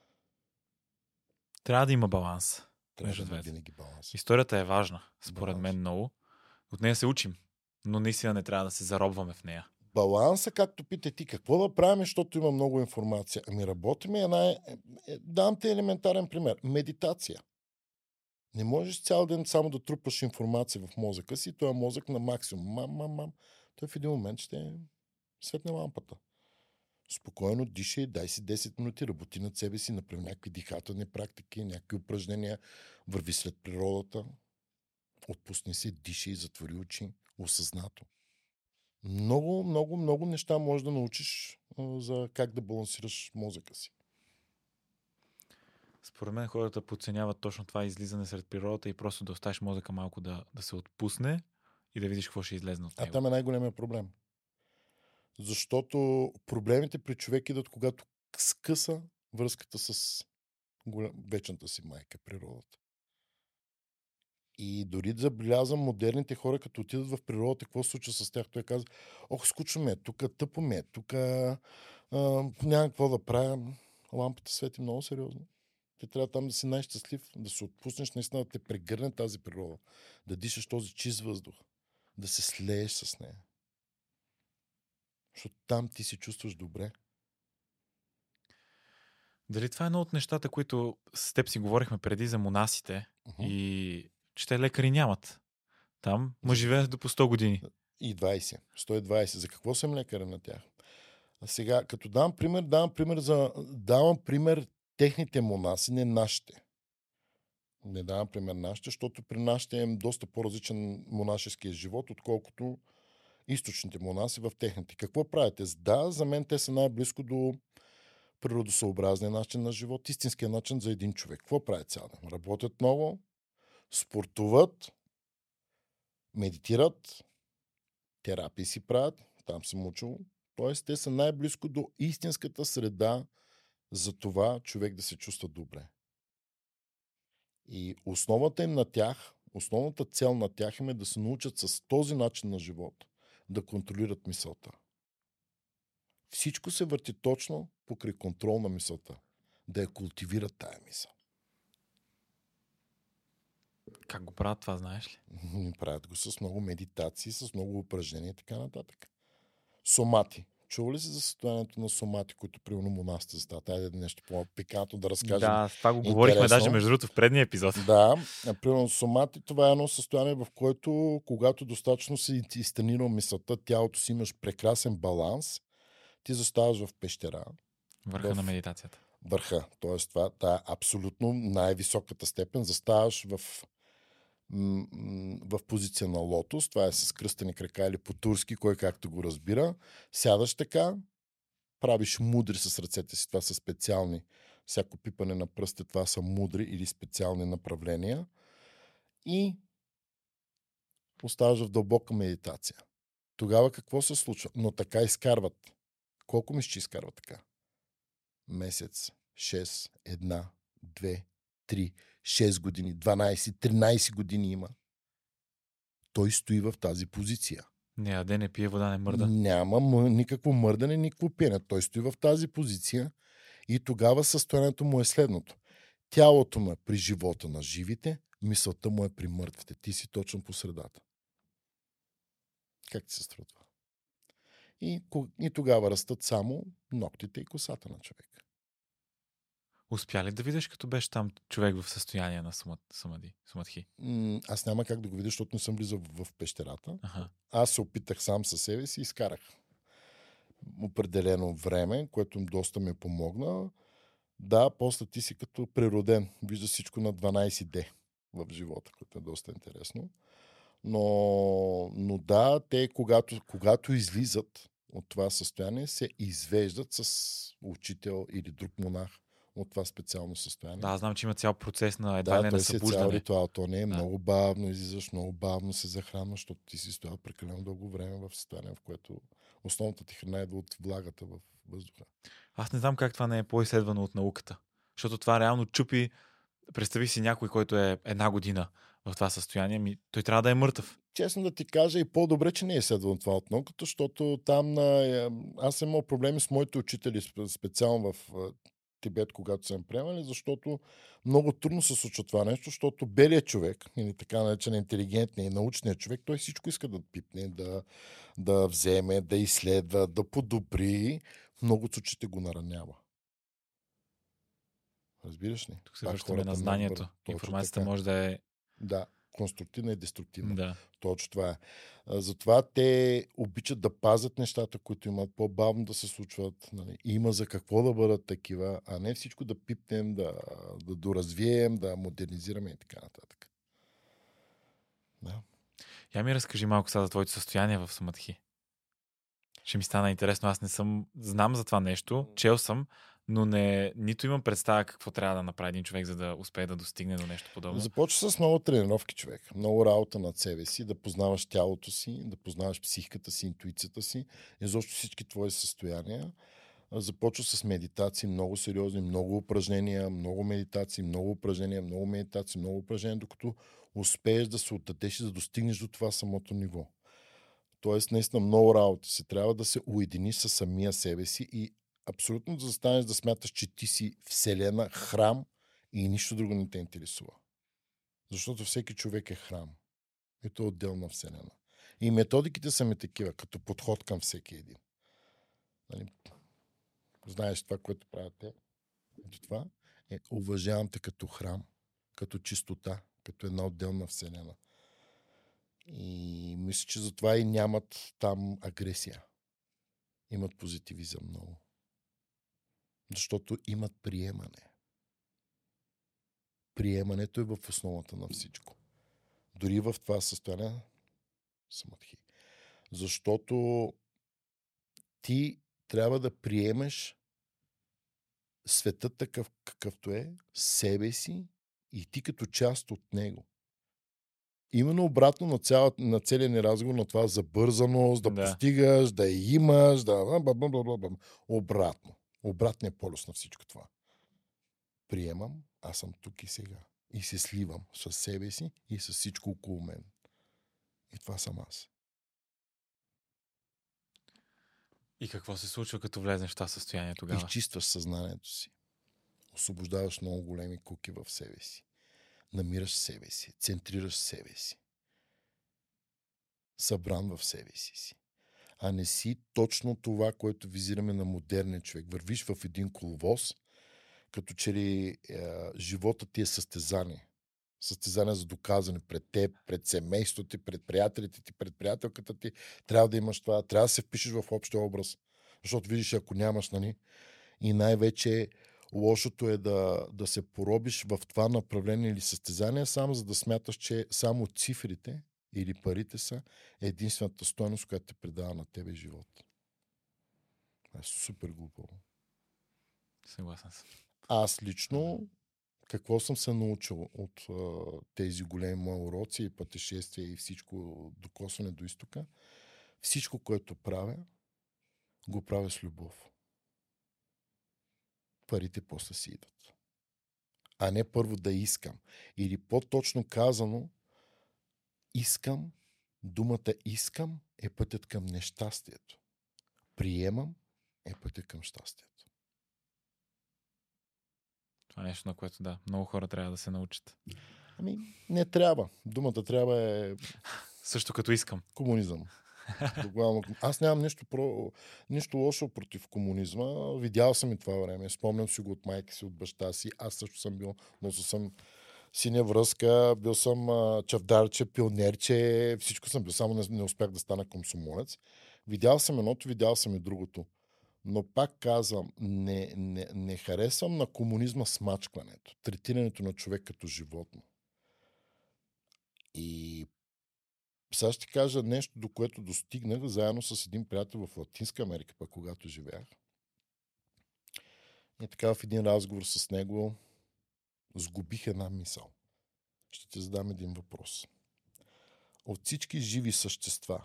Трябва да има баланс. Трябва Между да има двете. винаги баланс. Историята е важна, според Баланс. мен много. От нея се учим, но наистина не трябва да се заробваме в нея. Баланса, както пита ти, какво да правим, защото има много информация? Ами работиме една... Е, е, дам ти елементарен пример. Медитация. Не можеш цял ден само да трупаш информация в мозъка си, той е мозък на максимум. Мам, мам, мам. Той в един момент ще светне лампата. Спокойно дишай, дай си десет минути, работи над себе си, направи някакви дихателни практики, някакви упражнения, върви след природата, отпусни се, дишай, затвори очи, осъзнато. Много, много, много неща можеш да научиш а, за как да балансираш мозъка си. Според мен хората подценяват точно това излизане сред природата и просто да оставиш мозъка малко да, да се отпусне, и да видиш какво ще излезне от А него. там е най-големия проблем. Защото проблемите при човек идват, когато скъса връзката с голям... вечната си майка, природата. И дори да забелязвам модерните хора, като отидат в природата, какво се случва с тях? Той казва, ох, скучно ме, тук тъпо ме, тук няма какво да правя. Лампата свети много сериозно. Ти трябва там да си най-щастлив, да се отпуснеш, наистина да те прегърне тази природа, да дишаш този чист въздух, да се слееш с нея. Защото там ти се чувстваш добре. Дали това е едно от нещата, които с теб си говорихме преди за монасите Uh-huh. и че те лекари нямат. Там му живеят до по сто години. И двайсет. сто и двайсет. За какво съм лекаря на тях? А сега, като давам пример, давам пример за... Давам пример техните монаси, не нашите. Не давам пример нашите, защото при нашите е доста по-различен монашеския живот, отколкото източните монаси в техните. Какво правите? Да, за мен те са най-близко до природосъобразния начин на живот, истинския начин за един човек. Какво правят цял ден? Работят много, спортуват, медитират, терапии си правят, там съм учил. Тоест, те са най-близко до истинската среда за това човек да се чувства добре. И основата им на тях, основната цел на тях им е да се научат с този начин на живот да контролират мисълта. Всичко се върти точно покрай контрол на мисълта. Да я култивират тая мисъл. Как го правят това, знаеш ли? Правят го с много медитации, с много упражнения и така нататък. Сомати. Чува ли си за състоянието на сомати, които примерно монасите застават? Айде нещо по-пикантно да разкажем. Да, това го говорихме интересно. даже между другото в предния епизод. Да, примерно сомати, това е едно състояние, в което когато достатъчно си изтренирал мисълта, тялото си имаш прекрасен баланс, ти заставаш в пещера. Върха в... на медитацията. Върха. Тоест това, това е абсолютно най-високата степен. Заставаш в в позиция на лотос, това е с кръстени крака или по-турски, кой както го разбира. Сядаш така, правиш мудри с ръцете си, това са специални, всяко пипане на пръсте, това са мудри или специални направления и оставаш в дълбока медитация. Тогава какво се случва? Но така изкарват. Колко мисля, че изкарват така? Месец, шест, една, две, три, шест години, дванайсет, тринайсет години има. Той стои в тази позиция. Не яде, не пие вода, не мърда. Няма м- никакво мърдане, никакво пиене. Той стои в тази позиция и тогава състоянието му е следното. Тялото му е при живота на живите, мисълта му е при мъртвите. Ти си точно по средата. Как ти се струва това? И, и тогава растат само ногтите и косата на човек. Успя ли да видиш, като беше там човек в състояние на самади, самадхи? М- аз няма как да го видя, защото не съм влизал в, в пещерата. Аха. Аз се опитах сам със себе си и изкарах определено време, което доста ми помогна. Да, после ти си като природен. Вижда всичко на дванайсет де в живота, което е доста интересно. Но, но да, те когато, когато излизат от това състояние, се извеждат с учител или друг монах от това специално състояние. Да, знам, че има цял процес на едва Да, не той на си е събуждане. цял ритуал. То не е Да. много бавно, излизаш много бавно, се захранваш, защото ти си стоял прекалено дълго време в състояние, в което основната ти храна идва от влагата в въздуха. Аз не знам как това не е по-изследвано от науката. Защото това реално чупи. Представи си някой, който е една година в това състояние, ми, той трябва да е мъртъв. Честно да ти кажа, и по-добре, че не е следвано това от науката, защото там на... аз съм имал проблеми с моите учители, специално в Тибет, когато съм приемали, защото много трудно се случва това нещо, защото белият човек, или така наречен интелигентният и научният човек, той всичко иска да пипне, да, да вземе, да изследва, да подобри. Много случаите го наранява. Разбираш ли? Тук се връщаме на знанието. Информацията така може да е... Да, конструктивна и деструктивна. Да. Точно това е. Затова те обичат да пазят нещата, които имат по-бавно да се случват. Нали. Има за какво да бъдат такива, а не всичко да пипнем, да, да доразвием, да модернизираме и така нататък. Да. Я ми разкажи малко сега за твоето състояние в самадхи. Ще ми стана интересно. Аз не съм... Знам за това нещо, чел съм, но не, нито имам представа какво трябва да направи един човек, за да успее да достигне до нещо подобно. Започва с много тренировки, човек. Много работа над себе си, да познаваш тялото си, да познаваш психиката си, интуицията си, изобщо всички твои състояния. Започва с медитации, много сериозни, много упражнения, много медитации, много упражнения, много медитации, много упражнения, докато успееш да се отдадеш и да достигнеш до това самото ниво. Тоест, наистина много работа си. Трябва да се уединиш със самия себе си и абсолютно да застанеш да смяташ, че ти си вселена, храм и нищо друго не те интересува. Защото всеки човек е храм. Ето е отделна вселена. И методиките са ми такива, като подход към всеки един. Нали? Знаеш това, което правят те? Ето това е уважавам те като храм, като чистота, като една отделна вселена. И мисля, че затова и нямат там агресия. Имат позитивизъм много. Защото имат приемане. Приемането е в основата на всичко. Дори в това състояние самадхи. Защото ти трябва да приемеш света такъв какъвто е, себе си и ти като част от него. Именно обратно на, цяла, на целия ни разговор на това забързаност, да, да постигаш, да я имаш, да... Бла-бла-бла-бла. Обратно. Обратният полюс на всичко това. Приемам, аз съм тук и сега. И се сливам с себе си и с всичко около мен. И това съм аз. И какво се случва, като влезеш в това състояние тогава? Изчистваш съзнанието си. Освобождаваш много големи куки в себе си. Намираш себе си. Центрираш себе си. Събран в себе си си. А не си точно това, което визираме на модерния човек. Вървиш в един коловоз, като че ли е, живота ти е състезание. Състезание за доказане пред теб, пред семейството ти, пред приятелите ти, пред приятелката ти. Трябва да имаш това, трябва да се впишеш в общия образ. Защото видиш, ако нямаш, нали? И най-вече лошото е да, да се поробиш в това направление или състезание, само за да смяташ, че само цифрите или парите са единствената стойност, която те предава на тебе живот. Това е супер глупаво. Съгласен съм. Аз лично какво съм се научил от а, тези големи мои уроци и пътешествия и всичко докосване до изтока? Всичко, което правя, го правя с любов. Парите после си идват. А не първо да искам. Или по-точно казано, искам, думата искам е пътят към нещастието. Приемам е пътят към щастието. Това е нещо, на което да, много хора трябва да се научат. Ами, не трябва. Думата трябва е... Също като искам. Комунизъм. Аз нямам нищо, про... нищо лошо против комунизма. Видял съм и това време. Спомням си го от майка си, от баща си. Аз също съм бил, носил съм синя връзка, бил съм а, чавдарче, пионерче, всичко съм бил, само не, не успях да стана комсомолец. Видял съм едното, видял съм и другото. Но пак казвам, не, не, не харесвам на комунизма смачкването, третирането на човек като животно. И сега ще кажа нещо, до което достигнах заедно с един приятел в Латинска Америка, пък когато живеях. И така в един разговор с него сгубих една мисъл. Ще ти задам един въпрос. От всички живи същества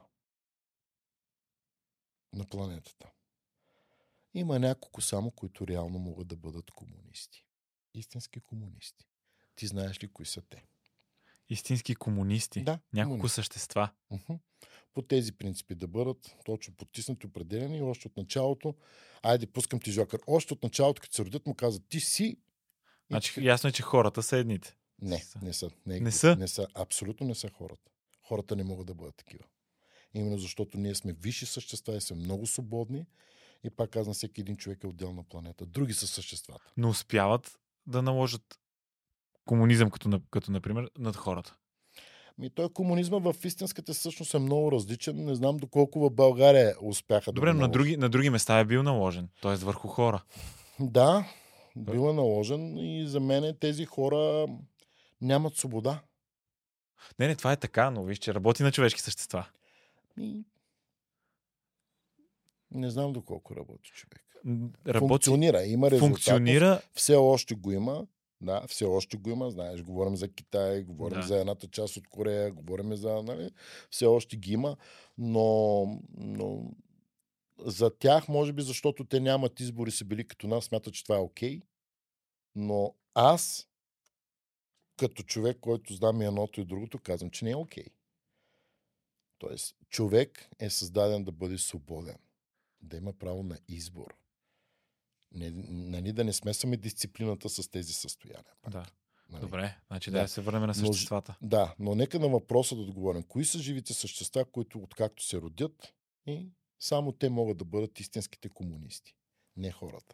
на планетата има няколко само, които реално могат да бъдат комунисти. Истински комунисти. Ти знаеш ли кои са те? Истински комунисти? Да. Няколко комунисти. същества? Uh-huh. По тези принципи да бъдат точно потиснати, определени и още от началото, айде пускам ти жокър, още от началото, като се родят, му казват ти си. Значи ти... ясно е, че хората са едните. Не, не са. Не, не са? Не са. Абсолютно не са хората. Хората не могат да бъдат такива. Именно защото ние сме висши същества и сме много свободни и пак казвам, всеки един човек е отделна планета. Други са съществата. Но успяват да наложат комунизъм, като, като например, над хората. Ми той комунизма в истинската същност е много различен. Не знам доколко в България успяха Добре, да го на други, на други места е бил наложен. Т.е. върху хора. Да, бил е наложен и за мен тези хора нямат свобода. Не, не, това е така, но виж, че работи на човешки същества. И... Не знам доколко работи човек. Работи, функционира, има резултат. функционира. Все още го има. Да, все още го има. Знаеш, говорим за Китай, говорим Да. за едната част от Корея, говорим за... Нали, все още ги има, но, но за тях, може би, защото те нямат избори, са били като нас, смятат, че това е окей. Но аз, като човек, който знам и едното и другото, казвам, че не е окей. Тоест, човек е създаден да бъде свободен. Да има право на избор. Не, нали, да не смесваме дисциплината с тези състояния. Пак. Да. Нали? Добре, значи Да. да се върнем на съществата. Но, да, но нека на въпроса да отговорим. Кои са живите същества, които откакто се родят и само те могат да бъдат истинските комунисти, не хората.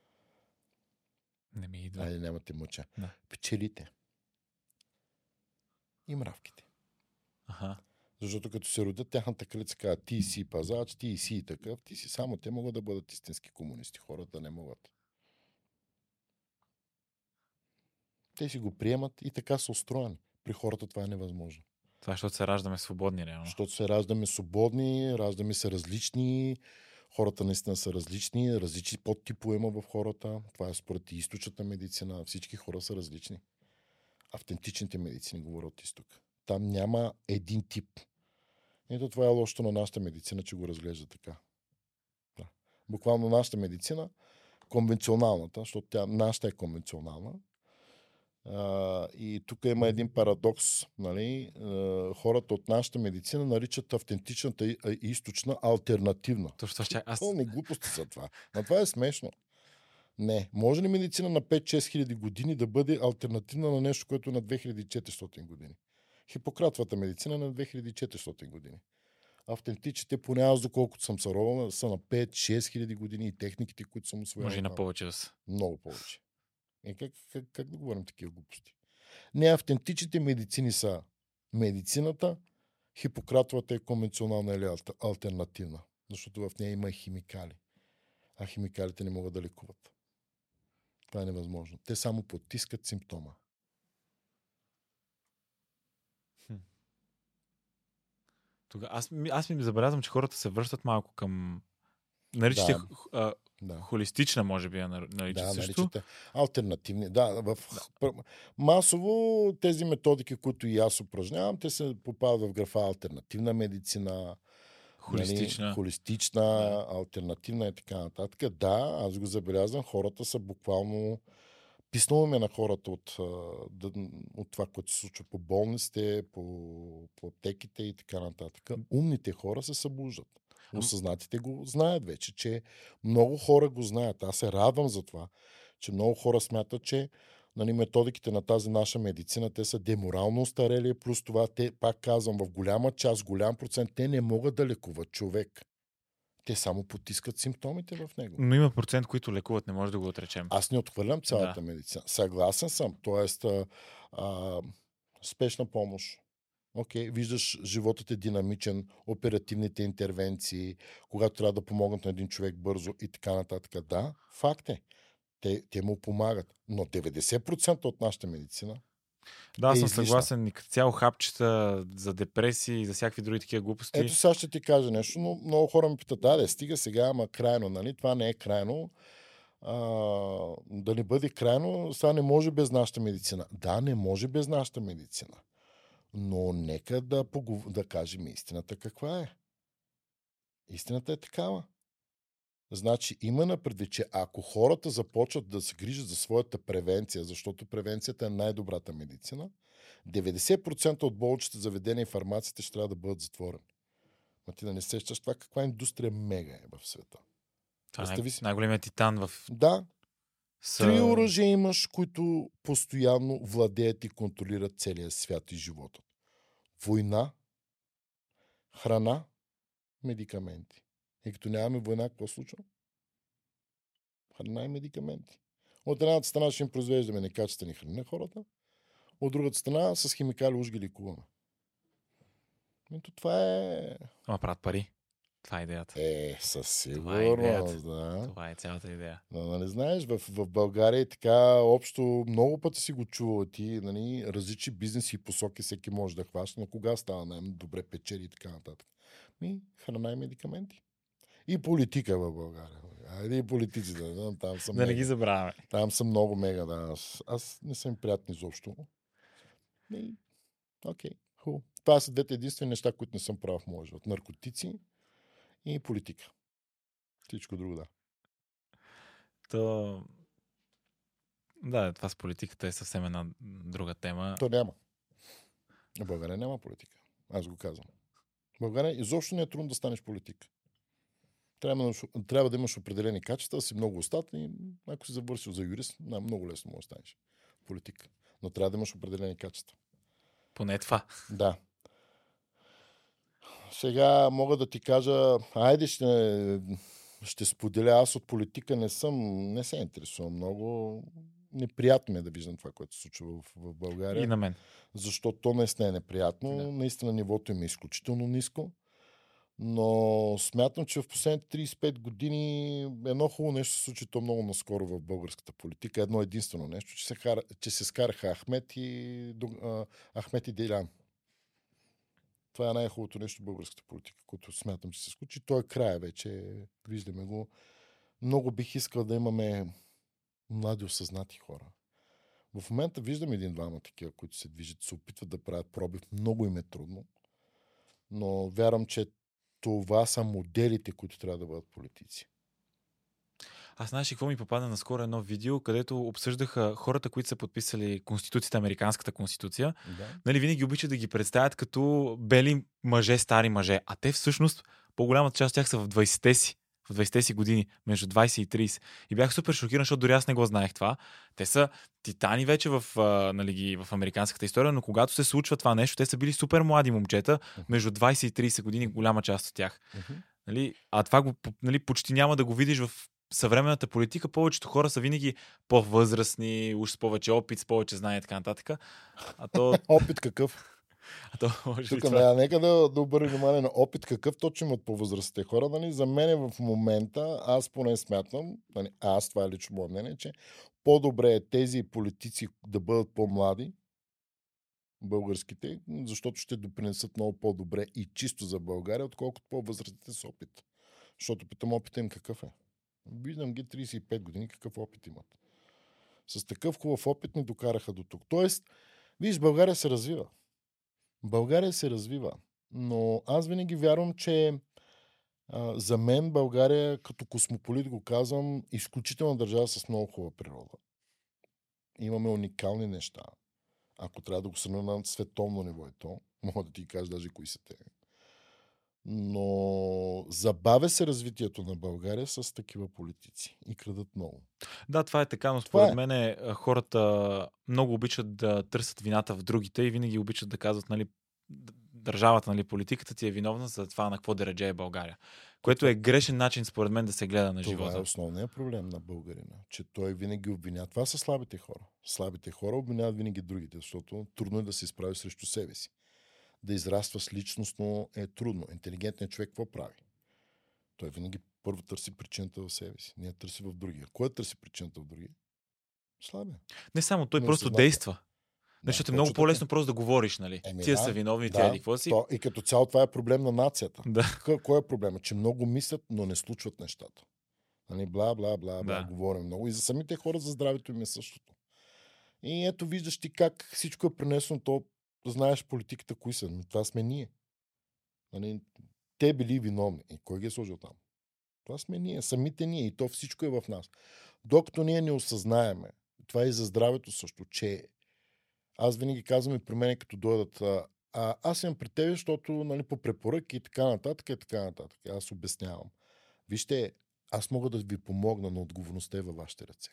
Не ми идва. Айде, нямате мъча. Да. Пчелите и мравките. Аха. Защото като се родят, тяхната кралица казва, ти си пазач, ти си и такъв, ти си само те могат да бъдат истински комунисти. Хората не могат. Те си го приемат и така са устроени. При хората това е невъзможно. Това е, защото се раждаме свободни, реално. Защото се раждаме свободни, раждаме се различни, хората наистина са различни, различни подтипове има в хората. Това е според източната медицина. Всички хора са различни. Автентичните медицини говорят от изток. Там няма един тип. Ето това е лошото на нашата медицина, че го разглежда така. Да. Буквално нашата медицина, конвенционалната, защото тя, нашата е конвенционална. Uh, и тук има един парадокс. Нали? Uh, хората от нашата медицина наричат автентичната и, и източна алтернативна. Точно, че аз... Пълни глупости за това. Но това е смешно. Не. Може ли медицина на пет-шест хиляди години да бъде алтернативна на нещо, което е на две хиляди и четиристотин години? Хипократовата медицина е на две хиляди и четиристотин години. Автентичните, поне аз доколкото съм съровна, са на пет-шест хиляди години и техниките, които съм усвоил. Може и на повече да са. Много повече. Е, как, как, как да говорим такива глупости? Не, автентичните медицини са медицината, Хипократовата е конвенционална или алтернативна, защото в нея има химикали. А химикалите не могат да лекуват. Това е невъзможно. Те само потискат симптома. Хм. Тога, аз, аз ми забелязвам, че хората се връщат малко към... Наричате Да. а, Да. холистична, може би, наричате Да, също. наричате алтернативни. Да, в... да. Масово тези методики, които и аз упражнявам, те се попадат в графа алтернативна медицина, холистична, нали, холистична да. Алтернативна и така нататък. Да, аз го забелязвам. Хората са буквално... Писнало ме на хората от, от това, което се случва по болниците, по, по аптеките и така нататък. Умните хора се събуждат. Осъзнатите го знаят вече, че много хора го знаят. Аз се радвам за това, че много хора смятат, че нали, методиките на тази наша медицина, те са деморално устарели, плюс това, те, пак казвам, в голяма част, голям процент, те не могат да лекуват човек. Те само потискат симптомите в него. Но има процент, които лекуват, не може да го отречем. Аз не отхвърлям цялата да. медицина. Съгласен съм. Тоест, а, а, спешна помощ. Окей, okay, виждаш животът е динамичен, оперативните интервенции, когато трябва да помогнат на един човек бързо и така нататък. Да, факт е. Те, те му помагат. Но деветдесет процента от нашата медицина Да, аз е съм излишна. съгласен и като цяло хапчета за депресии и за всякакви други такива глупости. Ето сега ще ти кажа нещо, но много хора ме питат, да, да, стига сега, ама крайно, нали? Това не е крайно. А, да не бъде крайно, това не може без нашата медицина. Да, не може без нашата медицина. Но нека да, погов... да кажем истината каква е. Истината е такава. Значи има на предвид, че ако хората започват да се грижат за своята превенция, защото превенцията е най-добрата медицина, деветдесет процента от болничните заведения и фармациите ще трябва да бъдат затворени. Ма ти да не сещаш това, каква индустрия мега е в света. Това е най- най-големият титан в... Да. Са... Три оръжия имаш, които постоянно владеят и контролират целия свят и живота. Война, храна, медикаменти. И като нямаме война, какво случва? Храна и медикаменти. От едната страна ще им произвеждаме некачествени храни на хората, от другата страна с химикали уж ги ликуваме. Ето това е... Ама правят пари. Това е идеята. Е, със Това сигурност, е да. Това е цялата идея. Но, нали, знаеш, в, в България е така общо много пъти си го чувал ти, нали, различни бизнеси и посоки всеки може да хваща, но кога става най-добре печели и така нататък? Ми, храна и медикаменти. И политика в България. Айде и политиците. Да, там са Да не мега. ги забравяме. Там са много мега, да. Аз, аз не съм приятен изобщо. И, окей, хубаво. Това са двете единствени неща, които не съм правил в моя живот. Наркотици и политика. Всичко друго, да. То... Да, това с политиката е съвсем една друга тема. То няма. В България няма политика. Аз го казвам. В България изобщо не е трудно да станеш политик. Трябва, трябва да имаш определени качества, да си много остатън и ако си завършил за юрист, да, много лесно може да станеш политик. Но трябва да имаш определени качества. Поне това. Да. Сега мога да ти кажа, айде ще, ще споделя, аз от политика не съм, не се интересувам много. Неприятно ми е да виждам това, което се случва в, в България. И на мен. Защото то наистина е неприятно. Да. Наистина нивото им е изключително ниско. Но смятам, че в последните трийсет и пет години едно хубаво нещо се случи то много наскоро в българската политика. Едно единствено нещо, че се, хара, че се скараха Ахмет и, а, Ахмет и Делян. Това е най-хубавото нещо в българската политика, което смятам, че се случи. Той е края вече. Виждаме го. Много бих искал да имаме млади осъзнати хора. В момента виждам един-двама такива, които се движат, се опитват да правят пробив. Много им е трудно. Но вярвам, че това са моделите, които трябва да бъдат политици. Аз знаеш какво ми попадна наскоро едно видео, където обсъждаха хората, които са подписали Конституцията, Американската конституция. Да. Нали, винаги обичат да ги представят като бели мъже, стари мъже. А те всъщност, по-голямата част от тях са в двайсетте си. В двайсетте си години, между двайсет и трийсет. И бях супер шокиран, защото дори аз не го знаех това. Те са титани вече в, а, нали, в американската история, но когато се случва това нещо, те са били супер млади момчета, между двайсет и трийсет години, голяма част от тях. Uh-huh. Нали? А това го, нали, почти няма да го видиш в съвременната политика. Повечето хора са винаги по-възрастни, уж с повече опит, с повече знания и така нататък. А то... Опит какъв? А то може Тук, това... не, нека да, да обърнем внимание на опит какъв точно имат по-възрастните хора. Нали? За мен в момента, аз поне смятам, нали, аз това е лично мое мнение, че по-добре е тези политици да бъдат по-млади, българските, защото ще допринесат много по-добре и чисто за България, отколкото по-възрастните с опит. Защото питам опита им какъв е. Виждам ги трийсет и пет години, какъв опит имат. С такъв хубав опит ни докараха до тук. Тоест, виж, България се развива. България се развива. Но аз винаги вярвам, че а, за мен България, като космополит го казвам, изключителна държава с много хубава природа. Имаме уникални неща. Ако трябва да го сравня на световно ниво, то мога да ти кажа даже кои са те. Но забавя се развитието на България с такива политици и крадат много. Да, това е така, но Това според е. мен е, хората много обичат да търсят вината в другите и винаги обичат да казват, нали, д- държавата, нали, политиката ти е виновна за това на какво дередже е България. Което е грешен начин, според мен, да се гледа на Това живота. е основният проблем на българина, че той винаги обвинява. Това са слабите хора. Слабите хора обвиняват винаги другите, защото трудно е да се изправи срещу себе си. Да израстваш личностно е трудно. Интелигентният човек какво прави? Той винаги първо търси причината в себе си. Не я търси в другия. Кой търси причината в другия? Слабия. Не само, той Не просто осъзнава. действа. Да, Защото е точно много така. по-лесно просто да говориш, нали? Еми, Тия да, са виновни, да, тия ли, какво си? То, и като цяло това е проблем на нацията. Да. Кой, кой е проблема? Че много мислят, но не случват нещата. Нали, бла, бла, бла, бла, Да. говорим много. И за самите хора, за здравето им е същото. И ето виждаш ти как всичко е пренесено, то знаеш политиката, кои са. Но това сме ние. Нали, те били виновни. И кой ги е сложил там? Това сме ние, самите ние. И то всичко е в нас. Докато ние не осъзнаеме, това е и за здравето също, че аз винаги казвам и при мен, като дойдат, а, а, аз съм при тебе, защото, нали, по препоръки и така нататък, и така нататък. Аз обяснявам. Вижте, аз мога да ви помогна, но отговорността е във вашите ръце.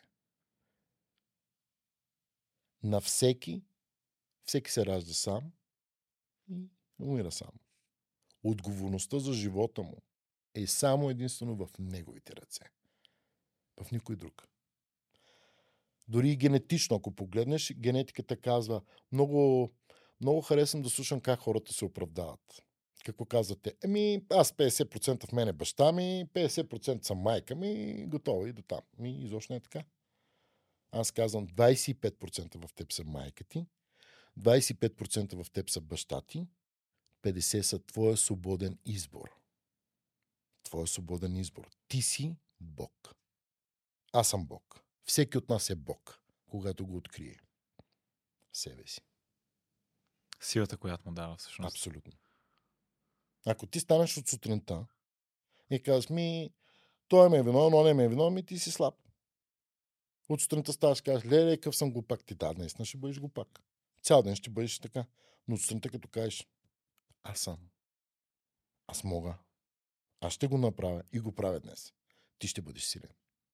На всеки, всеки се ражда сам и умира сам. Отговорността за живота му е само единствено в неговите ръце. В никой друг. Дори и генетично, ако погледнеш, генетиката казва, много, много харесвам да слушам как хората се оправдават. Какво казвате? Еми, аз петдесет процента в мен е баща ми, петдесет процента съм майка ми, готово и до там. Ми, изобщо не е така. Аз казвам, двайсет и пет процента в теб са майка ти, двайсет и пет процента в теб са баща ти, петдесет процента са твоя свободен избор. твой свободен избор. Ти си Бог. Аз съм Бог. Всеки от нас е Бог, когато го открие в себе си. Силата, която му дава всъщност. Абсолютно. Ако ти станеш от сутринта и казваш ми, той ме е виновен, но не ме е виновен, ми ти си слаб. От сутринта ставаш и казваш, леле, какъв съм глупак. Ти да, наистина ще бъдеш глупак. Цял ден ще бъдеш така. Но от сутринта като кажеш, аз съм. Аз мога. Аз ще го направя и го правя днес. Ти ще бъдеш силен.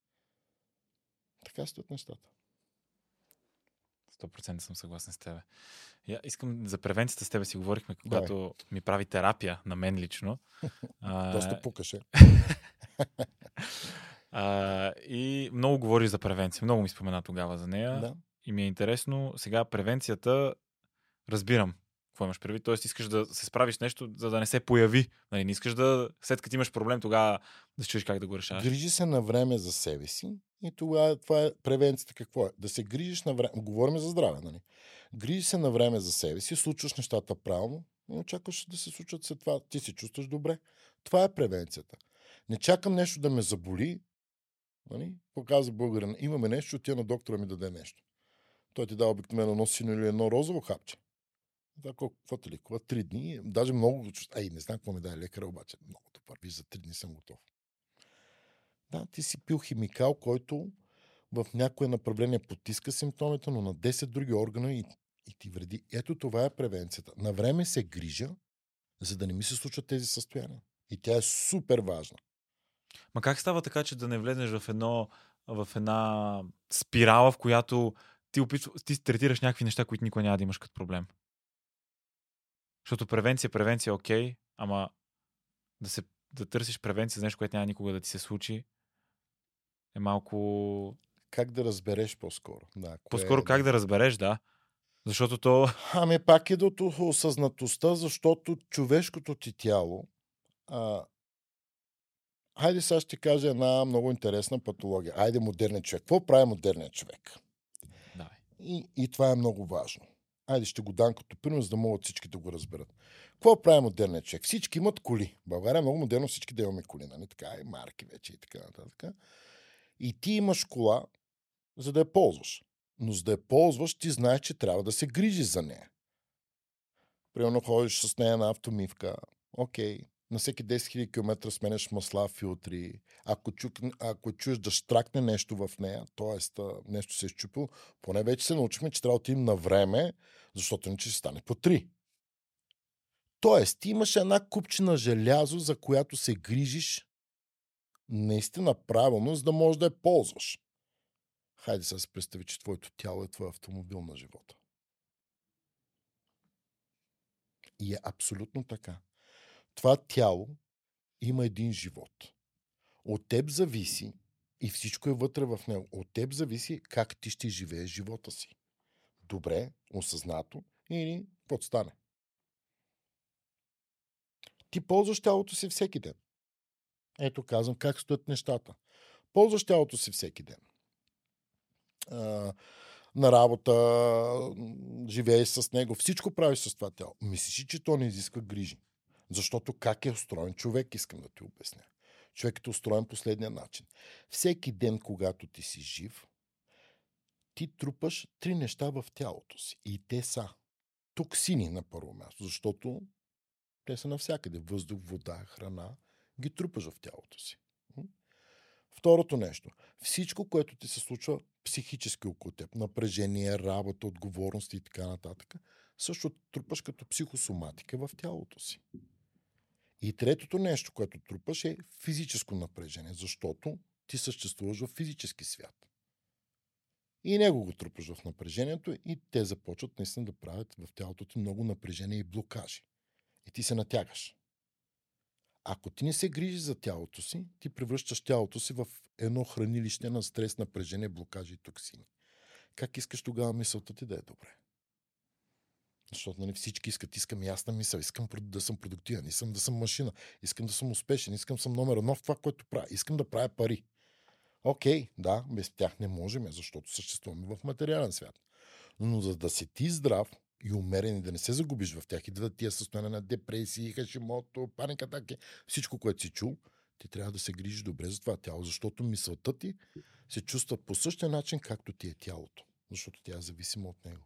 Така стоят нещата. сто процента съм съгласен с тебе. Я, искам за превенцията с тебе си говорихме, когато Давай. ми прави терапия на мен лично. а, Доста пукаше. а, и много говориш за превенция. Много ми спомена тогава за нея. Да. И ми е интересно. Сега превенцията разбирам какво имаш предвид. Тоест искаш да се справиш нещо, за да не се появи. Нали, не искаш да, след като имаш проблем, тогава да чуеш как да го решаваш. Грижи се на време за себе си и тогава това е превенцията. Какво е? Да се грижиш на време. Говорим за здраве, нали? Грижи се на време за себе си, случваш нещата правилно и очакваш да се случат след това. Ти се чувстваш добре. Това е превенцията. Не чакам нещо да ме заболи. Нали? Показва българин. Имаме нещо, отида на доктора ми даде нещо. Той ти дава обикновено едно сино или едно розово хапче. Да, какво те лекува? Три дни. Даже много... Ай, не знам какво ми даде лекара, обаче много добър. Виж, за три дни съм готов. Да, ти си пил химикал, който в някое направление потиска симптомите, но на десет други органа и, и ти вреди. Ето това е превенцията. На време се грижа, за да не ми се случват тези състояния. И тя е супер важна. Ма как става така, че да не влезеш в, едно, в една спирала, в която ти, опитва, ти третираш някакви неща, които никога няма да имаш като проблем? Защото превенция, превенция е окей, ама да, се, да търсиш превенция за нещо, което няма никога да ти се случи, е малко... Как да разбереш по-скоро? Да, по-скоро е... как да разбереш, да. Защото то... Ами пак е до осъзнатостта, защото човешкото ти тяло... А... Хайде сега ще кажа една много интересна патология. Айде модерният човек. Какво прави модерният човек? Давай. И, и това е много важно. Айде ще го дам като пример, за да могат всички да го разберат. Какво прави модерният човек? Всички имат коли. В България е много модерно всички да имаме коли. Нали? Така и марки вече и така нататък. И ти имаш кола, за да я ползваш. Но за да я ползваш, ти знаеш, че трябва да се грижиш за нея. Примерно ходиш с нея на автомивка. Окей. На всеки десет хиляди километра сменяш масла, филтри. Ако, чу, ако чуеш да штракне нещо в нея, т.е. нещо се е счупило, поне вече се научихме, че трябва да отидем на време, защото иначе ще стане по три. Тоест, ти имаш една купчина желязо, за която се грижиш наистина правилно, за да можеш да я ползваш. Хайде сега си представи, че твоето тяло е твой автомобил на живота. И е абсолютно така. Това тяло има един живот. От теб зависи, и всичко е вътре в него, от теб зависи как ти ще живееш живота си. Добре, осъзнато или какво стане. Ти ползваш тялото си всеки ден. Ето казвам как стоят нещата. Ползваш тялото си всеки ден. А, на работа, живееш с него, всичко правиш с това тяло. Мислиш, че то не изисква грижи. Защото как е устроен човек, искам да ти обясня. Човекът е устроен последния начин. Всеки ден, когато ти си жив, ти трупаш три неща в тялото си. И те са токсини на първо място, защото те са навсякъде. Въздух, вода, храна. Ги трупаш в тялото си. Второто нещо. Всичко, което ти се случва психически около теб, напрежение, работа, отговорности и така нататък, също трупаш като психосоматика в тялото си. И третото нещо, което трупаш, е физическо напрежение, защото ти съществуваш в физически свят. И него го трупаш в напрежението и те започват наистина да правят в тялото ти много напрежение и блокажи. И ти се натягаш. Ако ти не се грижиш за тялото си, ти превръщаш тялото си в едно хранилище на стрес, напрежение, блокажи и токсини. Как искаш тогава мисълта ти да е добре? Защото нали, всички искат, искам ясна мисъл, искам да съм продуктивен, искам да съм машина, искам да съм успешен, искам да съм номер едно в това, което правя, искам да правя пари. Окей, да, без тях не можем, защото съществуваме в материален свят. Но за да си ти здрав и умерен и да не се загубиш в тях и да тия състояния на депресии, хашимото, паника, атаки, всичко, което си чул, Ти трябва да се грижиш добре за това тяло, защото мисълта ти се чувства по същия начин, както ти е тялото. Защото тя е зависима от него.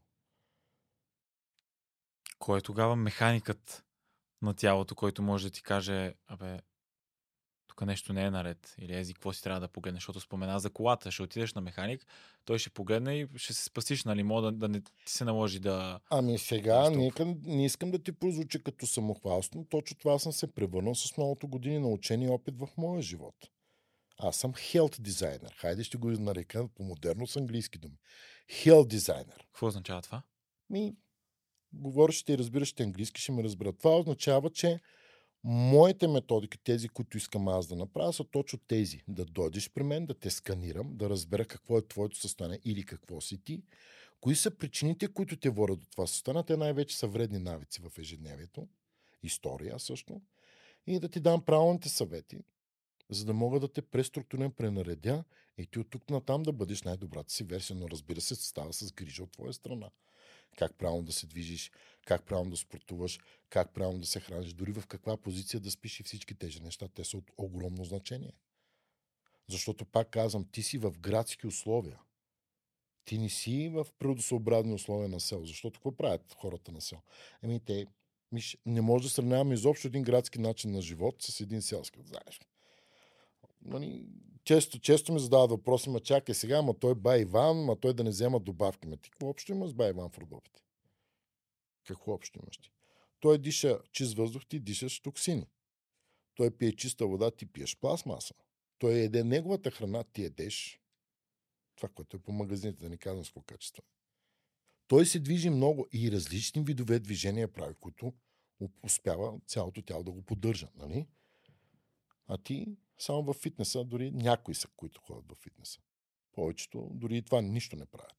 Кой е тогава механикът на тялото, който може да ти каже, абе, тук нещо не е наред, или ези, какво си трябва да погледнеш, защото спомена за колата, ще отидеш на механик, той ще погледне и ще се спасиш, нали, мога да, да не ти се наложи да... Ами сега, не, не искам да ти прозвучи като самохвалство, точно това съм се превърнал с многото години на учение и опит в моя живот. Аз съм health дизайнер. Хайде ще го нарека по модерно с английски думи. Health дизайнер. Какво означава това? Ми, говориш и разбираш английски, ще ме разберат. Това означава, че моите методики, тези, които искам аз да направя, са точно тези. Да дойдеш при мен, да те сканирам, да разбера какво е твоето състояние или какво си ти. Кои са причините, които те водят до това състояние? Те най-вече са вредни навици в ежедневието. История също. И да ти дам правилните съвети, за да мога да те преструктурирам, пренаредя и ти от тук натам да бъдеш най-добрата си версия. Но разбира се, става с грижа от твоя страна. Как правилно да се движиш, как правилно да спортуваш, как правилно да се храниш, дори в каква позиция да спиш и всички тези неща. Те са от огромно значение. Защото, пак казвам, ти си в градски условия. Ти не си в природосъобразни условия на село. Защото какво правят хората на село? Еми те, миш, не може да сравняваме изобщо един градски начин на живот с един селски. Знаеш. Нали, често, често ми задават въпроси, ма чакай сега, ма той бай Иван, ма той да не взема добавки. Ма ти какво общо има с бай Иван в Родопите? Какво общо имаш ти? Той диша чист въздух, ти дишаш токсини. Той пие чиста вода, ти пиеш пластмаса. Той еде неговата храна, ти едеш това, което е по магазините, да не казвам с какво качество. Той се движи много и различни видове движения прави, които успява цялото тяло да го поддържа. Нали? А ти само във фитнеса, дори някои са, които ходят във фитнеса. Повечето, дори и това нищо не правят.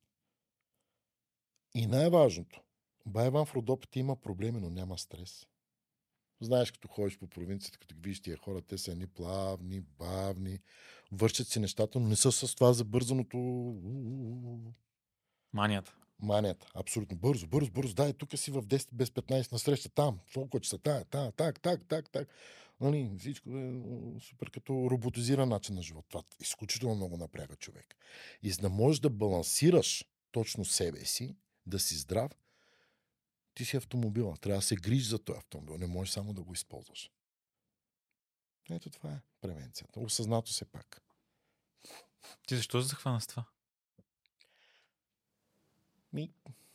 И най-важното, бай Иван в Родопите има проблеми, но няма стрес. Знаеш, като ходиш по провинцията, като ги видиш тия хора, те са едни плавни, бавни, вършат си нещата, но не са с това забързаното... Манията. Манията. Абсолютно. Бързо, бързо, бързо. Дай, тук си в десет без петнайсет на среща. Там. Толкова че са. Тая, тая, так, так, так, так. Нали, всичко е супер като роботизиран начин на живот. Това изключително много напряга човек. И за да можеш да балансираш точно себе си, да си здрав, ти си автомобила. Трябва да се грижиш за този автомобил. Не можеш само да го използваш. Ето това е превенцията. Осъзнато се пак. Ти защо се захвана с това? Ми...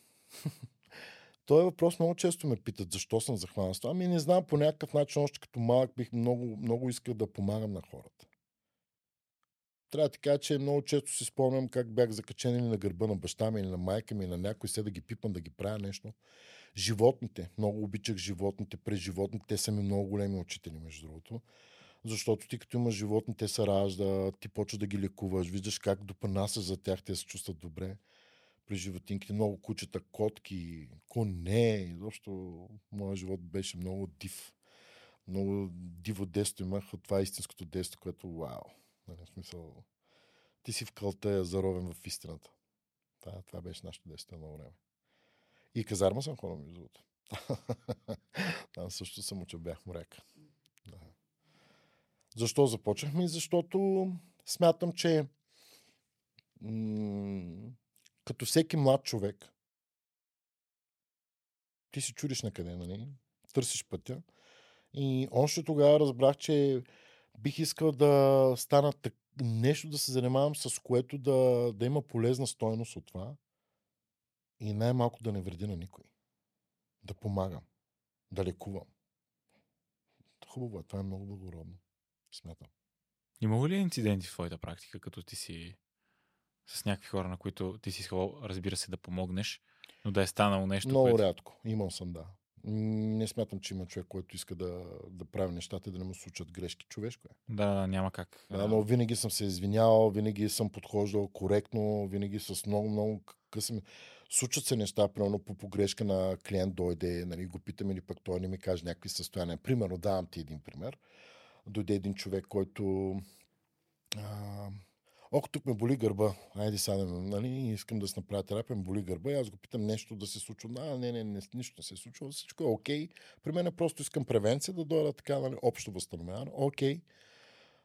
Този въпрос много често ме питат, защо съм захванал с това. Ами не знам, по някакъв начин, още като малък бих много, много искал да помагам на хората. Трябва да ти кажа, че много често си спомням как бях закачен или на гърба на баща ми, или на майка ми, или на някой се да ги пипам, да ги правя нещо. Животните. Много обичах животните. През животните те са ми много големи учители, между другото. Защото ти като имаш животни, те се раждат, ти почваш да ги лекуваш, виждаш как допринасяш за тях, те се чувстват добре. При животинките много кучета, котки, коне. Защото моят живот беше много див. Много диво детство имах. Това е истинското детство, което вау. В смисъл, ти си в кълта заровен в истината. Това, това беше нашето детство много време. И казарма съм ходил, между другото. Там също съм учил, бях моряк. Да. Защо започнахме? Защото смятам, че м- като всеки млад човек ти се чудиш на къде, нали? Търсиш пътя. И още тогава разбрах, че бих искал да стана так... нещо да се занимавам, с което да, да има полезна стойност от това и най-малко да не вреди на никой. Да помагам. Да лекувам. Хубаво е. Това е много благородно. Смятам. Имало ли инциденти в твоята практика, като ти си с някакви хора, на които ти си искал, разбира се, да помогнеш, но да е станало нещо? Много което... рядко. Имал съм, да. Не смятам, че има човек, който иска да, да прави нещата и да не му случат грешки. Човешко е. Да, няма как. Да, но винаги съм се извинявал, винаги съм подхождал коректно, винаги с много, много късми. Случат се неща, примерно по погрешка на клиент дойде, нали, го питам или пък той не ми каже някакви състояния. Примерно, давам ти един пример. Дойде един човек, който... А, Око, тук ме боли гърба. Айде сега, нали, искам да се направя терапия, ме боли гърба и аз го питам нещо да се случва. А, не, не, не, нищо не се случва, всичко е окей. При мен просто искам превенция, да дойда така, нали, общо възстановяване. Окей.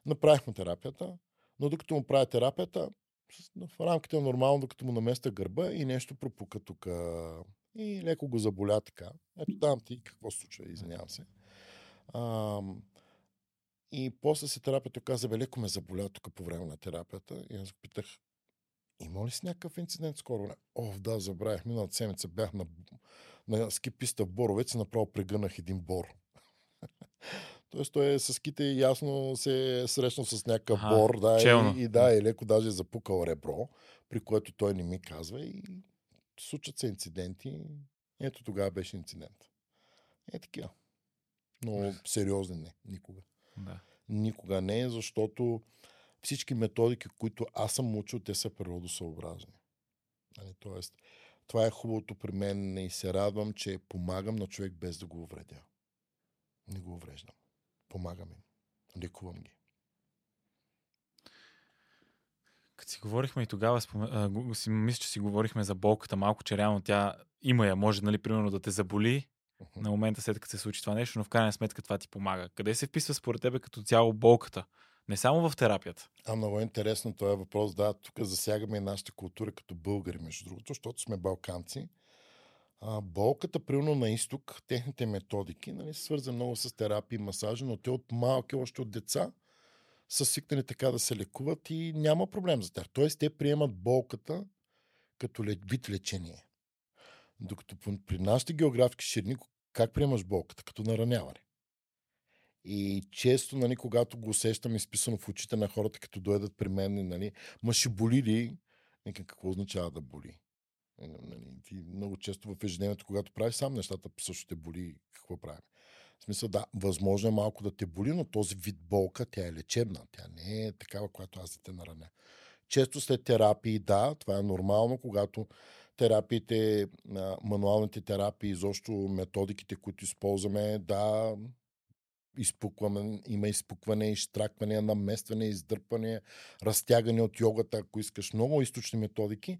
Направихме терапията, но докато му правя терапията, в рамките на нормално, докато му наместя гърба и нещо пропука тук и леко го заболя така. Ето давам ти какво се случва, извинявам се. А, и после си терапията каза, бе, леко ме заболя тук по време на терапията и аз го питах, има ли си някакъв инцидент скоро? О, да, забравях. Миналата седмица бях на, на ски писта в Боровец и направо прегънах един бор. Тоест той е с ските ясно се е срещнал с някакъв Аха, бор, да, челно. и, и да, и леко даже е запукал ребро, при което той не ми казва и случат се инциденти. Ето тогава беше инцидент. Е такива. Но сериозни не, никога. Да. Никога не, защото всички методики, които аз съм учил, те са природосъобразни. Нали, тоест, това е хубавото при мен и се радвам, че помагам на човек без да го увредя. Не го увреждам. Помагам им. Лекувам ги. Като си говорихме и тогава, спомен... а, го- си, мисля, че си говорихме за болката малко, че реално тя има я, може, нали, примерно да те заболи Uh-huh. на момента след като се случи това нещо, но в крайна сметка това ти помага. Къде се вписва според тебе като цяло болката? Не само в терапията. А много е интересно този въпрос. Да, тук засягаме и нашата култура като българи, между другото, защото сме балканци. А, болката, примерно на изток, техните методики, нали, са свързани много с терапия и масажи, но те от малки, още от деца, са свикнали така да се лекуват и няма проблем за тях. Тоест, те приемат болката като вид лечение. Докато при нашите географски ширини, как приемаш болката? Като нараняване. И често, нали, когато го усещам изписано в очите на хората, като дойдат при мен, нали, ма ще боли ли? Нека, какво означава да боли? Нали, ти много често в ежедневието, когато правиш сам нещата, също те боли. Какво правим? В смисъл, да, възможно е малко да те боли, но този вид болка, тя е лечебна. Тя не е такава, която аз да те нараня. Често след терапии, да, това е нормално, когато терапиите, мануалните терапии, изобщо методиките, които използваме, да, изпукваме, има изпукване, изтракване, наместване, издърпване, разтягане от йогата, ако искаш, много източни методики,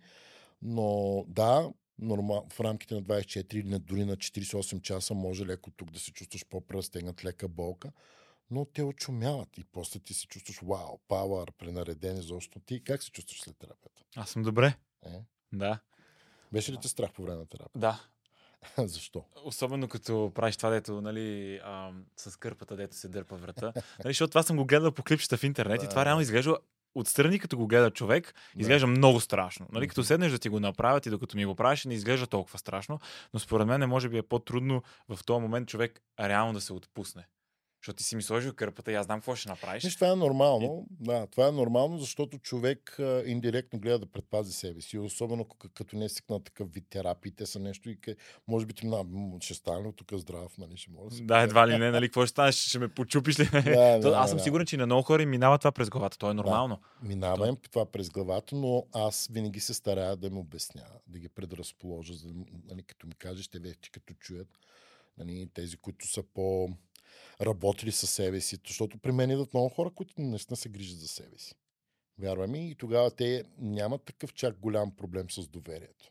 но да, нормал, в рамките на двайсет и четири или дори на четирийсет и осем часа може леко тук да се чувстваш по-пръстегнат, лека болка, но те очумяват и после ти се чувстваш вау, пауър, пренареден изобщо. Ти как се чувстваш след терапията? Аз съм добре. Е? Да. Беше ли те страх по време на терапия? Да. Защо? Особено като правиш това, дето, нали, а, с кърпата, дето се дърпа врата. Нали, защото това съм го гледал по клипчета в интернет и това реално изглежда отстрани, като го гледа човек, изглежда много страшно. Нали, като седнеш да ти го направят и докато ми го правиш, не изглежда толкова страшно, но според мен може би е по-трудно в този момент човек реално да се отпусне. Защото ти си ми сложил кърпата и аз знам какво ще направиш. Виж, това е нормално. И... Да, това е нормално, защото човек а, индиректно гледа да предпази себе си. Особено к- като не е свикнал такъв вид терапии. Те са нещо и къ... може би ти на... ще стане тук здрав, нали? Ще може да, да, едва ли не, нали? Какво ще стане? Ще ме почупиш ли? Да, То, да, аз съм да. сигурен, че на много хора минава това през главата. То е нормално. Да, минава им това през главата, но аз винаги се старая да им обясня, да ги предразположа, за, нали, като ми кажеш, те вече като чуят, нали, тези, които са по работили със себе си, защото при мен идват много хора, които наистина се грижат за себе си. Вярвай ми, и тогава те нямат такъв чак голям проблем с доверието.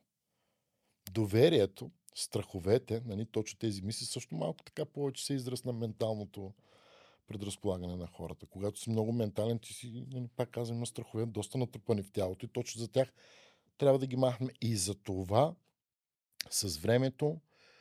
Доверието, страховете, нали, точно тези мисли, също малко така повече се израз на менталното предразполагане на хората. Когато си много ментален, ти си, нали, пак казвам, на страхове, доста натрупани в тялото и точно за тях трябва да ги махнем. И за това с времето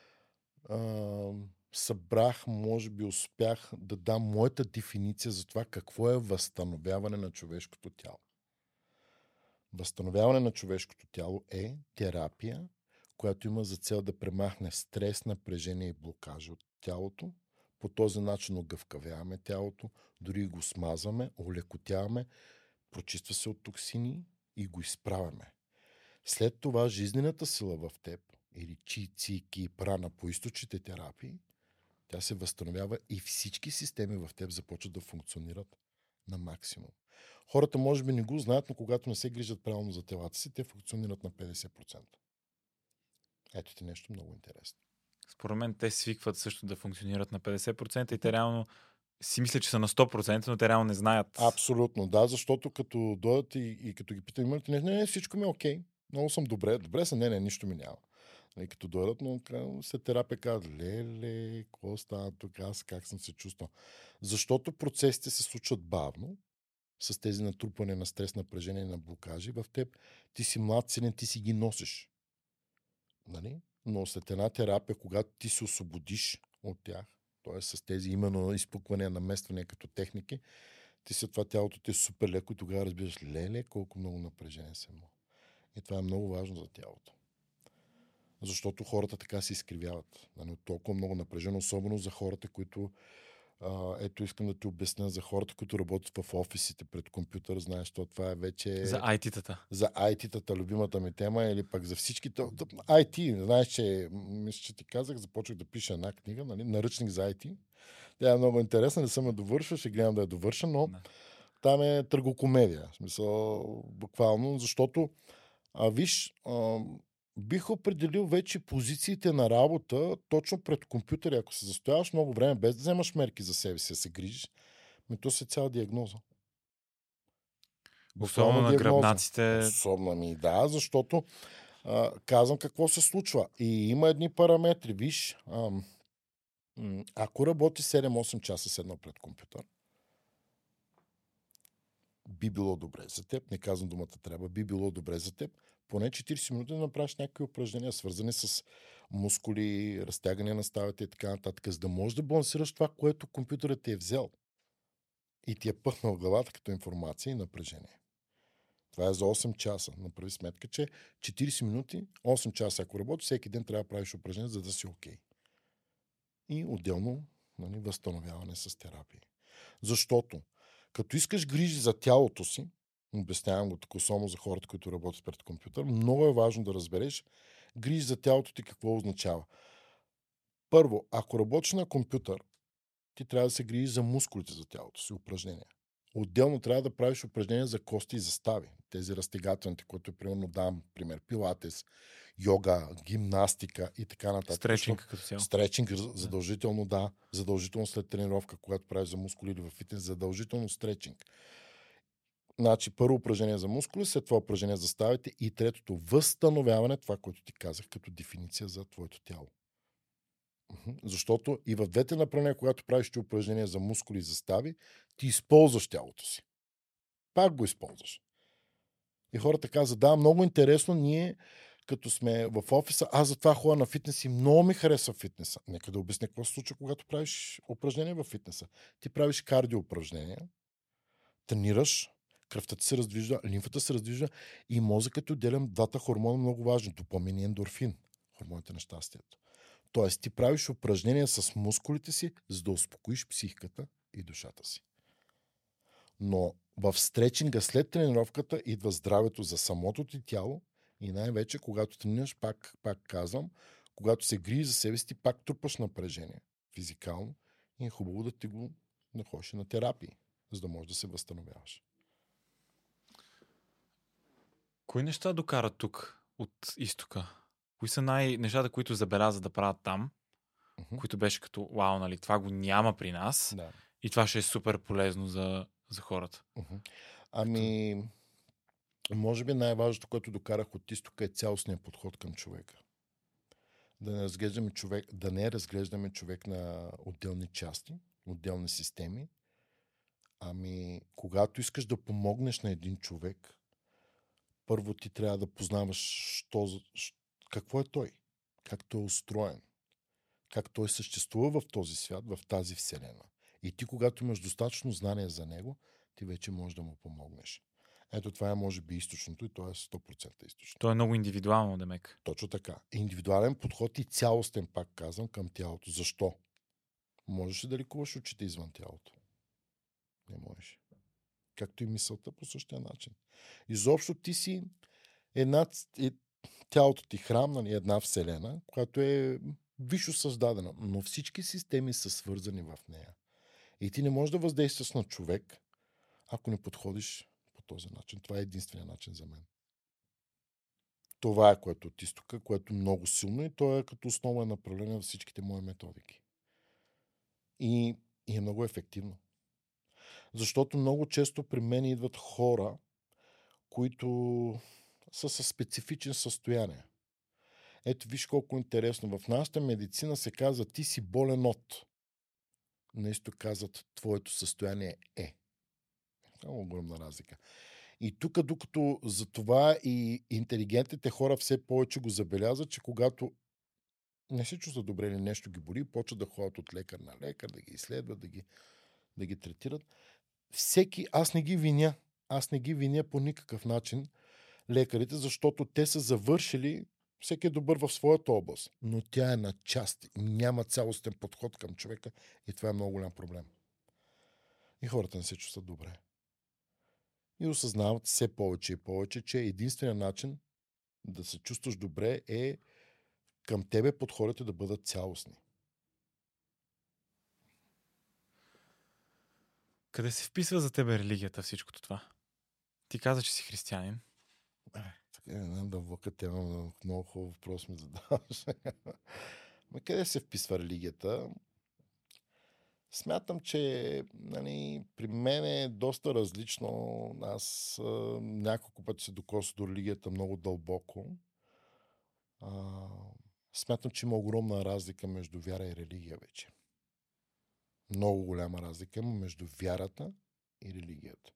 а, събрах, може би успях да дам моята дефиниция за това какво е възстановяване на човешкото тяло. Възстановяване на човешкото тяло е терапия, която има за цел да премахне стрес, напрежение и блокажи от тялото. По този начин огъвкавяваме тялото, дори го смазваме, олекотяваме, прочиства се от токсини и го изправяме. След това жизнената сила в теб, или чи, ци, ки, прана по източните терапии, тя се възстановява и всички системи в теб започват да функционират на максимум. Хората може би не го знаят, но когато не се грижат правилно за телата си, те функционират на петдесет процента. Ето ти нещо много интересно. Според мен те свикват също да функционират на петдесет процента и те реално си мислят, че са на сто процента, но те реално не знаят. Абсолютно, да, защото като дойдат и, и като ги питат, има ли ти нещо, не, не, всичко ми е окей, много съм добре, добре съм, не, не, нищо ми няма. И като дойдат, но се терапия казват, леле, какво стана тук, аз как съм се чувствал. Защото процесите се случват бавно, с тези натрупване на стрес, напрежение, на блокажи. В теб ти си млад, силен, ти си ги носиш. Нали? Но след една терапия, когато ти се освободиш от тях, т.е. с тези именно изпуквания, намествания като техники, ти след това тялото ти е супер леко и тогава разбираш, леле, колко много напрежение съм имал. И това е много важно за тялото. Защото хората така се изкривяват. Нали? От толкова много напрежение, особено за хората, които а, ето искам да ти обясня за хората, които работят в офисите пред компютър, знаеш, то това е вече... За ай ти-тата. За ай ти-тата, любимата ми тема, или пък за всичките... ай ти, знаеш, че, мисля, че ти казах, започнах да пиша една книга, нали? Наръчник за ай ти. Тя е много интересна, не съм я довършил, ще гледам да я довърша, но Да. там е търгокомедия. В смисъл, буквално, защото а, виж, а, бих определил вече позициите на работа точно пред компютъра. Ако се застояваш много време без да вземаш мерки за себе си, да се грижиш, ми то се цяла диагноза. Особено на диагноза. гръбнаците. Особено ми, да, защото а, казвам какво се случва. И има едни параметри. Виж, а, м- ако работи седем-осем часа с едно пред компютър, би било добре за теб, не казвам думата трябва, би било добре за теб, поне четирийсет минути да направиш някакви упражнения, свързани с мускули, разтягане на ставите и така нататък, за да можеш да балансираш това, което компютърът ти е взел и ти е пъхнал в главата като информация и напрежение. Това е за осем часа. Направи сметка, че четирийсет минути, осем часа, ако работиш, всеки ден трябва да правиш упражнения, за да си окей. И отделно, нали, възстановяване с терапия. Защото като искаш грижи за тялото си, обяснявам го тук само за хората, които работят пред компютър, много е важно да разбереш грижи за тялото ти какво означава. Първо, ако работиш на компютър, ти трябва да се грижиш за мускулите за тялото си, упражнения. Отделно трябва да правиш упражнения за кости и за стави. Тези разтегателните, които примерно дам, пример, пилатес, йога, гимнастика и така нататък. Стречинг като цяло. Стречинг задължително, да. Задължително след тренировка, когато правиш за мускули или в фитнес, задължително стречинг. Значи първо упражнение за мускули, след това упражнение за ставите и третото възстановяване, това, което ти казах като дефиниция за твоето тяло. Защото и в двете направления, когато правиш ти упражнения за мускули и за стави, ти използваш тялото си. Пак го използваш. И хората казват, да, много интересно, ние като сме в офиса, аз затова ходя на фитнес и много ми харесва фитнеса. Нека да обясня какво се случва, когато правиш упражнения в фитнеса. Ти правиш кардио упражнения, тренираш, кръвта ти се раздвижда, лимфата се раздвижда и мозъкът ти отделям двата хормона много важни. Допамин и ендорфин. Хормоните на щастието. Тоест ти правиш упражнения с мускулите си, за да успокоиш психиката и душата си. Но в стречинга след тренировката идва здравето за самото ти тяло и най-вече когато тренираш, пак, пак казвам, когато се грижи за себе си, ти пак трупаш напрежение физикално и е хубаво да ти го да ходиш на терапии, за да можеш да се възстановяваш. Кои неща докарат тук от изтока? Кои са най-нещата, които забеляза да правят там, uh-huh. които беше като, вау, нали, това го няма при нас да. И това ще е супер полезно за, за хората? Uh-huh. Ами, като... може би най-важното, което докарах от изтока е цялостният подход към човека. Да не разглеждаме човек, да не разглеждаме човек на отделни части, отделни системи. Ами, когато искаш да помогнеш на един човек, първо ти трябва да познаваш що, какво е той, как той е устроен, как той съществува в този свят, в тази вселена. И ти, когато имаш достатъчно знание за него, ти вече можеш да му помогнеш. Ето това е може би източното и то е сто процента източно. То е много индивидуално, демек. Точно така. Индивидуален подход и цялостен, пак казвам, към тялото. Защо? Можеш ли да лекуваш очите извън тялото? Не можеш. Както и мисълта по същия начин. Изобщо ти си една, тялото ти храм, нали, една вселена, която е висше създадена, но всички системи са свързани в нея. И ти не можеш да въздействаш на човек, ако не подходиш по този начин. Това е единственият начин за мен. Това е което от изтока, което е много силно и то е като основа направление на всичките мои методики. И, и е много ефективно. Защото много често при мен идват хора, които са със специфичен състояние. Ето виж колко интересно. В нашата медицина се казва ти си болен от. Нещо казват твоето състояние е. Много огромна разлика. И тук, докато за това и интелигентните хора все повече го забелязват, че когато не се чувстват добре или нещо ги боли, почват да ходят от лекар на лекар, да ги изследват, да ги, да ги третират. Всеки, аз не ги виня. Аз не ги виня по никакъв начин лекарите, защото те са завършили, всеки е добър в своята област, но тя е на част. Няма цялостен подход към човека и това е много голям проблем. И хората не се чувстват добре. И осъзнават все повече и повече, че единственият начин да се чувстваш добре е към тебе подходите да бъдат цялостни. Къде се вписва за тебе религията всичкото това? Ти каза, че си християнин. Така, не знам да влака тема, много хубав въпрос ми задаваш. Ма къде се вписва религията? Смятам, че нали, при мен е доста различно. Аз а, няколко пъти се докосвам до религията много дълбоко. А, смятам, че има огромна разлика между вяра и религия вече. Много голяма разлика има между вярата и религията.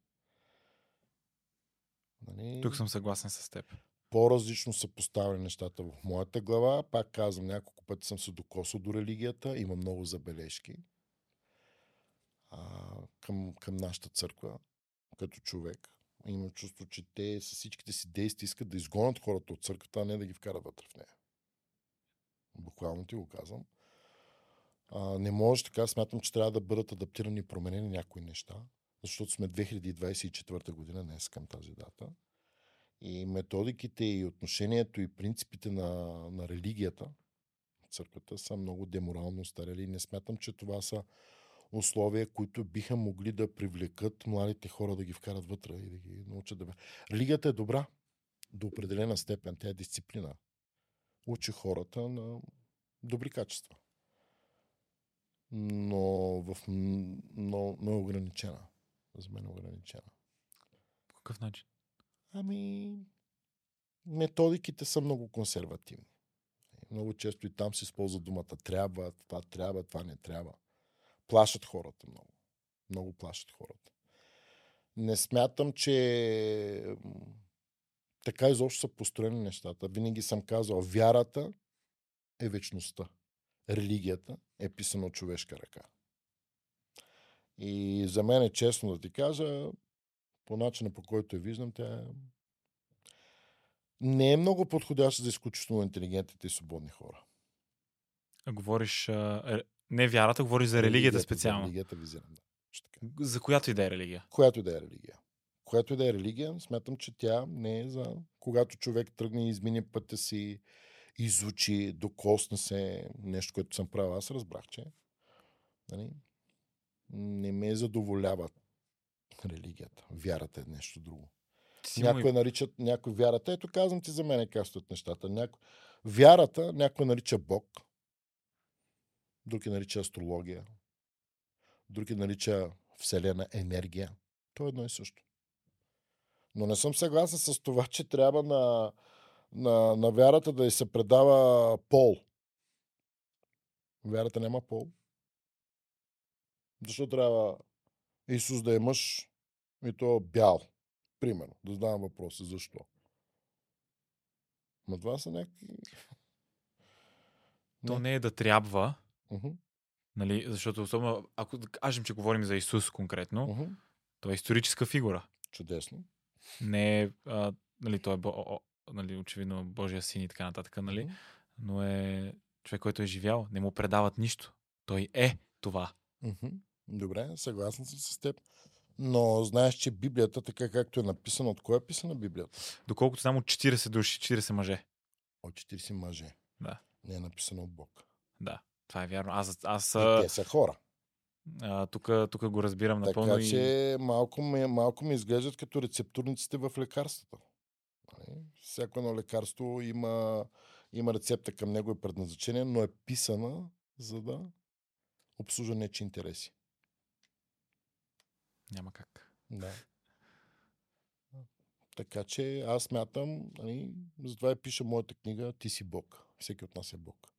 Нали? Тук съм съгласен с теб. По-различно са поставени нещата в моята глава. Пак казвам, няколко пъти съм се докосвал до религията. Има много забележки а, към, към нашата църква, като човек. Имам чувство, че те с всичките си действия искат да изгонят хората от църквата, а не да ги вкарат вътре в нея. Буквално ти го казвам. А, не може така, смятам, че трябва да бъдат адаптирани и променени някои неща, защото сме две хиляди двадесет и четвърта година днес към тази дата. И методиките и отношението и принципите на, на религията, църквата, са много деморално остарели и не смятам, че това са условия, които биха могли да привлекат младите хора да ги вкарат вътре и да ги научат да... Религията е добра до определена степен. Тя е дисциплина. Учи хората на добри качества. Но, в... но, но е ограничена. За мен е ограничена. По какъв начин? Ами, методиките са много консервативни. Много често и там се използва думата трябва, това трябва, това не трябва. Плашат хората много. Много плашат хората. Не смятам, че така изобщо са построени нещата. Винаги съм казал, вярата е вечността. Религията е писана от човешка ръка. И за мен е честно да ти кажа, по начина по който я виждам, тя не е много подходяща за изключително интелигентните и свободни хора. А говориш... А, не вярата, говориш за религията, религията специално. За религията визирам, да. За която и да е религия? Която и да е религия. Която и да е религия, смятам, че тя не е за... Когато човек тръгне и измине пътя си, изучи, докосне се, нещо, което съм правил, аз разбрах, че нали, не ме задоволява религията. Вярата е нещо друго. Някои и... наричат, някой вярата, ето казвам ти за мен как стоят нещата. Няко... Вярата някой нарича Бог, други нарича астрология, други нарича Вселена енергия. То е едно и също. Но не съм съгласен с това, че трябва на, на, на вярата да й се предава пол. Вярата няма пол. Защо трябва Исус да е мъж и то бял? Примерно. Да задавам въпроси. Защо? Но това са някакви... То не, не е да трябва. Uh-huh. Нали, защото особено, ако кажем, че говорим за Исус конкретно, uh-huh. той е историческа фигура. Чудесно. Не е, а, нали, той е бо, о, нали, очевидно Божия син и така нататък, нали, uh-huh. но е човек, който е живял. Не му предават нищо. Той е това. Uh-huh. Добре, съгласен съм с теб. Но знаеш, че Библията, така както е написана, от кой е писана Библията? Доколкото само четирийсет души, четирийсет мъже. От четирийсет мъже. Да. Не е написано от Бог. Да, това е вярно. Аз, аз, и те са хора. Тук го разбирам така, напълно. Така че и... малко, ми, малко ми изглеждат като рецептурниците в лекарствата. Всяко едно лекарство има, има рецепта към него и предназначение, но е писана, за да обслужва нечи интереси. Няма как. Да. Така че аз смятам, нали, затова я пиша моята книга "Ти си Бог". Всеки от нас е Бог.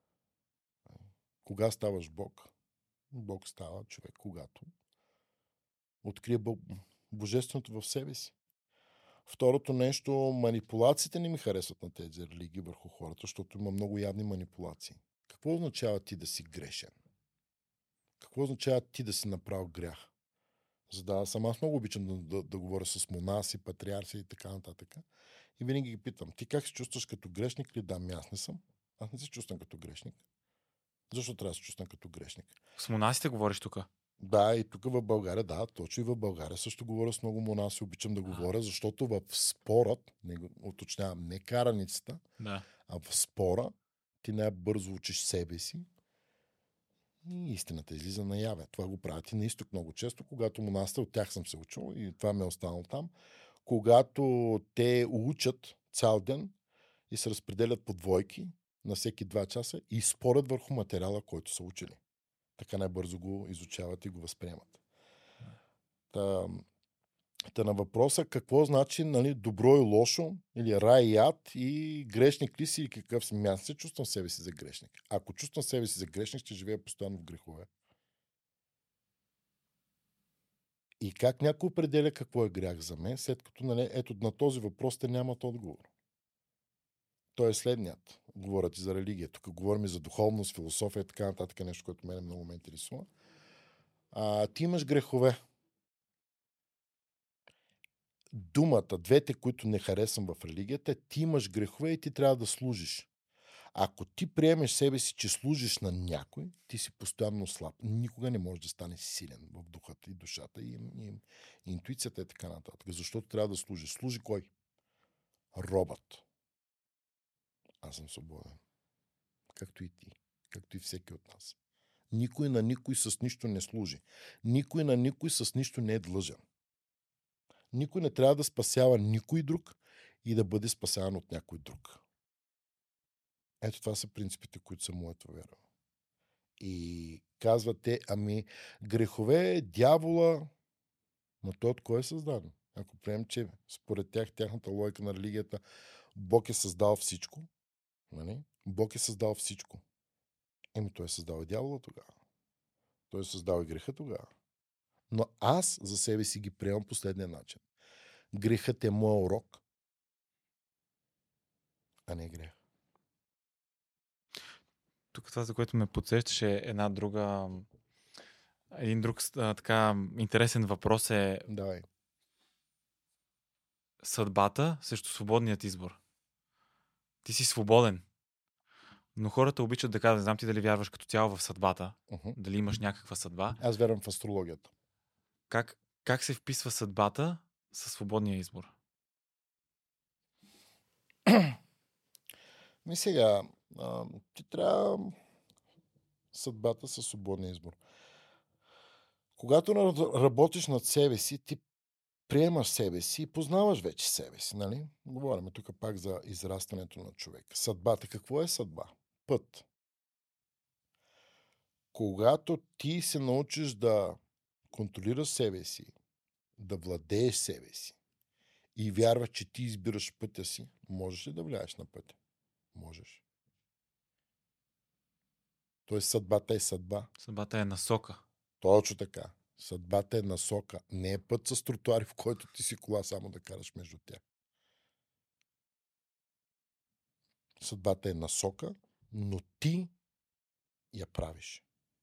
Кога ставаш Бог? Бог става човек, когато открие Бог, божественото в себе си. Второто нещо, манипулациите не ми харесват на тези религии върху хората, защото има много явни манипулации. Какво означава ти да си грешен? Какво означава ти да си направил грях? За да съм аз много обичам да, да, да говоря с монаси, патриарси и така нататък. И винаги ги питам, ти как се чувстваш като грешник ли? Да, ми аз не съм. Аз не се чувствам като грешник. Защо трябва да се чувствам като грешник? С монасите говориш тук. Да, и тук в България, да, точно и в България също говоря с много монаси, обичам да говоря, защото в спорът, не го уточнявам, не караницата, Да. а в спора ти най-бързо учиш себе си и истината излиза наяве. Това го правят и на изток много често, когато монасите, от тях съм се учил и това ме е останало там, когато те учат цял ден и се разпределят по двойки на всеки два часа и спорят върху материала, който са учили. Така най-бързо го изучават и го възприемат. Та, та на въпроса какво значи, нали, добро и лошо, или рай и ад, и грешник ли си, и какъв си. Аз се чувствам себе си за грешник. Ако чувствам себе си за грешник, ще живея постоянно в грехове. И как някой определя какво е грях за мен, след като, нали, ето на този въпрос те нямат отговор. Той е следният. Говорят и за религия. Тук говорим и за духовност, философия и така нататък, нещо, което мен много ме интересува. А, ти имаш грехове. Думата, двете, които не харесвам в религията, ти имаш грехове и ти трябва да служиш. Ако ти приемеш себе си, че служиш на някой, ти си постоянно слаб. Никога не можеш да станеш силен в духата и душата и, и, и интуицията и така нататък. Защото трябва да служиш. Служи кой? Робът. Аз съм свободен. Както и ти. Както и всеки от нас. Никой на никой с нищо не служи. Никой на никой с нищо не е длъжен. Никой не трябва да спасява никой друг и да бъде спасяван от някой друг. Ето това са принципите, които съм моето вярвал. И казвате, ами грехове, дявола, но той от кой е създаден? Ако приемем, че според тях, тяхната логика на религията, Бог е създал всичко, нали? Бог е създал всичко. Еми той е създал и дявола тогава. Той е създал и греха тогава. Но аз за себе си ги приемам последния начин. Грехът е моят урок, а не грех. Тук това, за което ме подсещаше една друга... Един друг а, така интересен въпрос е Давай. съдбата срещу свободният избор. Ти си свободен. Но хората обичат да казват, не знам ти дали вярваш като цяло в съдбата, Uh-huh. дали имаш някаква съдба. Аз вярвам в астрологията. Как, как се вписва съдбата със свободния избор? Ми сега, а, ти трябва съдбата със свободния избор. Когато работиш над себе си, ти приемаш себе си и познаваш вече себе си, нали? Говорим тук пак за израстването на човек. Съдбата. Какво е съдба? Път. Когато ти се научиш да контролираш себе си, да владееш себе си и вярваш, че ти избираш пътя си, можеш ли да влияеш на пътя? Можеш. Тоест съдбата е съдба. Съдбата е насока. Точно така. Съдбата е насока. Не е път с тротуари, в който ти си кола само да караш между тях. Съдбата е насока, но ти я правиш.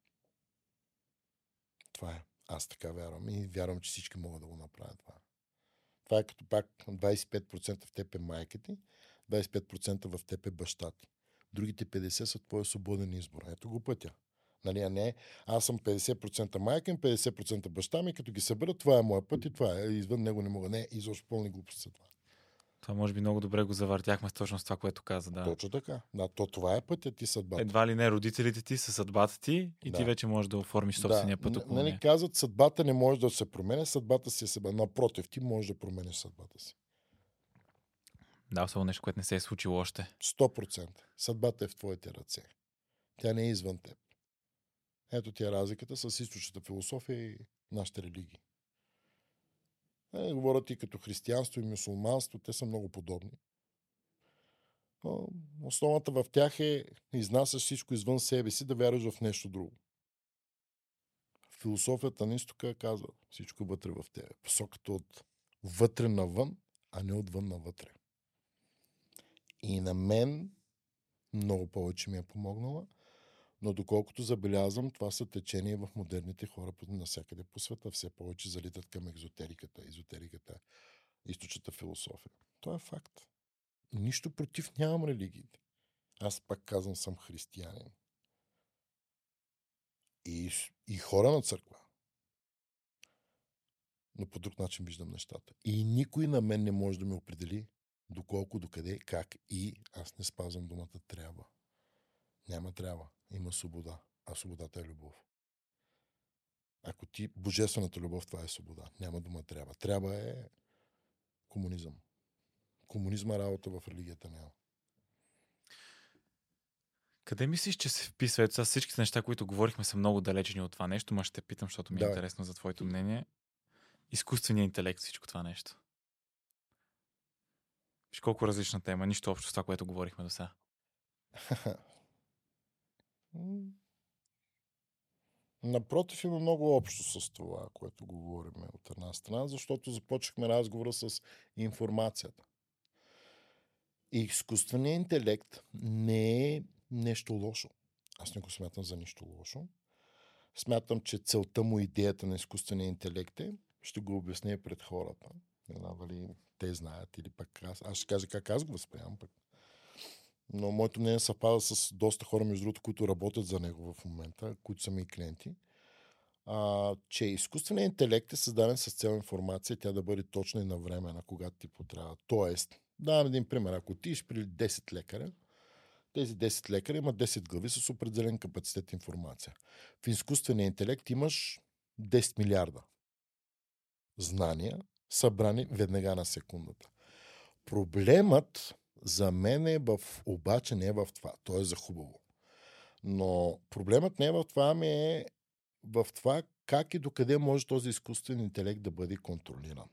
Това е. Аз така вярвам и вярвам, че всички могат да го направят това. Това е като пак двайсет и пет процента в теб е майка ти, двайсет и пет процента в теб е баща ти. Другите петдесет процента са твой свободен избор. Ето го пътя. Нали, а не, аз съм петдесет процента майка ми, петдесет процента баща ми, като ги съберат, това е моя път и това е. Извън него не мога. Не, изобщо пълни глупости са това. Това може би много добре го завъртяхме с точно с това, което каза. Да. Точно така. Да, то това е пътят ти съдбата. Едва ли не родителите ти са съдбата ти и Да. ти вече можеш да оформиш собствения да. път около Нали, нея. казват, съдбата не може да се променя, съдбата си е съдба. Напротив, ти можеш да промениш съдбата си. Да, особено нещо, което не се е случило още. сто процента. Съдбата е в твоите ръце. Тя не е извън теб. Ето ти е разликата с източната философия и нашите религии. Е, говорят и като християнство и мюсулманство, те са много подобни. Но основата в тях е изнасяш всичко извън себе си, да вярваш в нещо друго. Философията на изтока казва всичко вътре в тебе. Посоката от вътре навън, а не отвън навътре. И на мен много повече ми е помогнала, но доколкото забелязвам, това са течения в модерните хора навсякъде по света. Все повече залитат към екзотериката, езотериката, източната философия. Това е факт. Нищо против нямам религиите. Аз пак казвам, съм християнин. И, и хора на църква. Но по друг начин виждам нещата. И никой на мен не може да ме определи доколко, докъде, как и аз не спазвам думата трябва. Няма трябва. Има свобода. А свободата е любов. Ако ти божествената любов, това е свобода. Няма дума трябва. Трябва е комунизъм. Комунизма работа в религията няма. Къде мислиш, че се вписва? Ето, всичките неща, които говорихме, са много далечени от това нещо, ма ще те питам, защото ми е Да. интересно за твоето мнение. Изкуственият интелект, всичко това нещо. Виж колко различна тема, нищо общо с това, което говорихме до сега. Напротив, има много общо с това, което говорим от една страна, защото започнахме разговора с информацията. И изкуственият интелект не е нещо лошо. Аз не го смятам за нищо лошо. Смятам, че целта му, идеята на изкуствения интелект е, ще го обясня пред хората. Не знам дали те знаят или пък аз. Аз ще кажа как аз го възприемам пък. Но моето мнение съвпада с доста хора, между другото, които работят за него в момента, които са ми клиенти. А, че изкуственият интелект е създаден с цел информация, тя да бъде точна и навременна, когато ти потрябва. Тоест, давам един пример. Ако ти иш при десет лекаря, тези десет лекаря имат десет глави с определен капацитет информация. В изкуствения интелект имаш десет милиарда знания, събрани веднага на секундата. Проблемът за мен е в, обаче не е в това. То е за хубаво. Но проблемът не е в това, ами е в това как и докъде може този изкуствен интелект да бъде контролиран.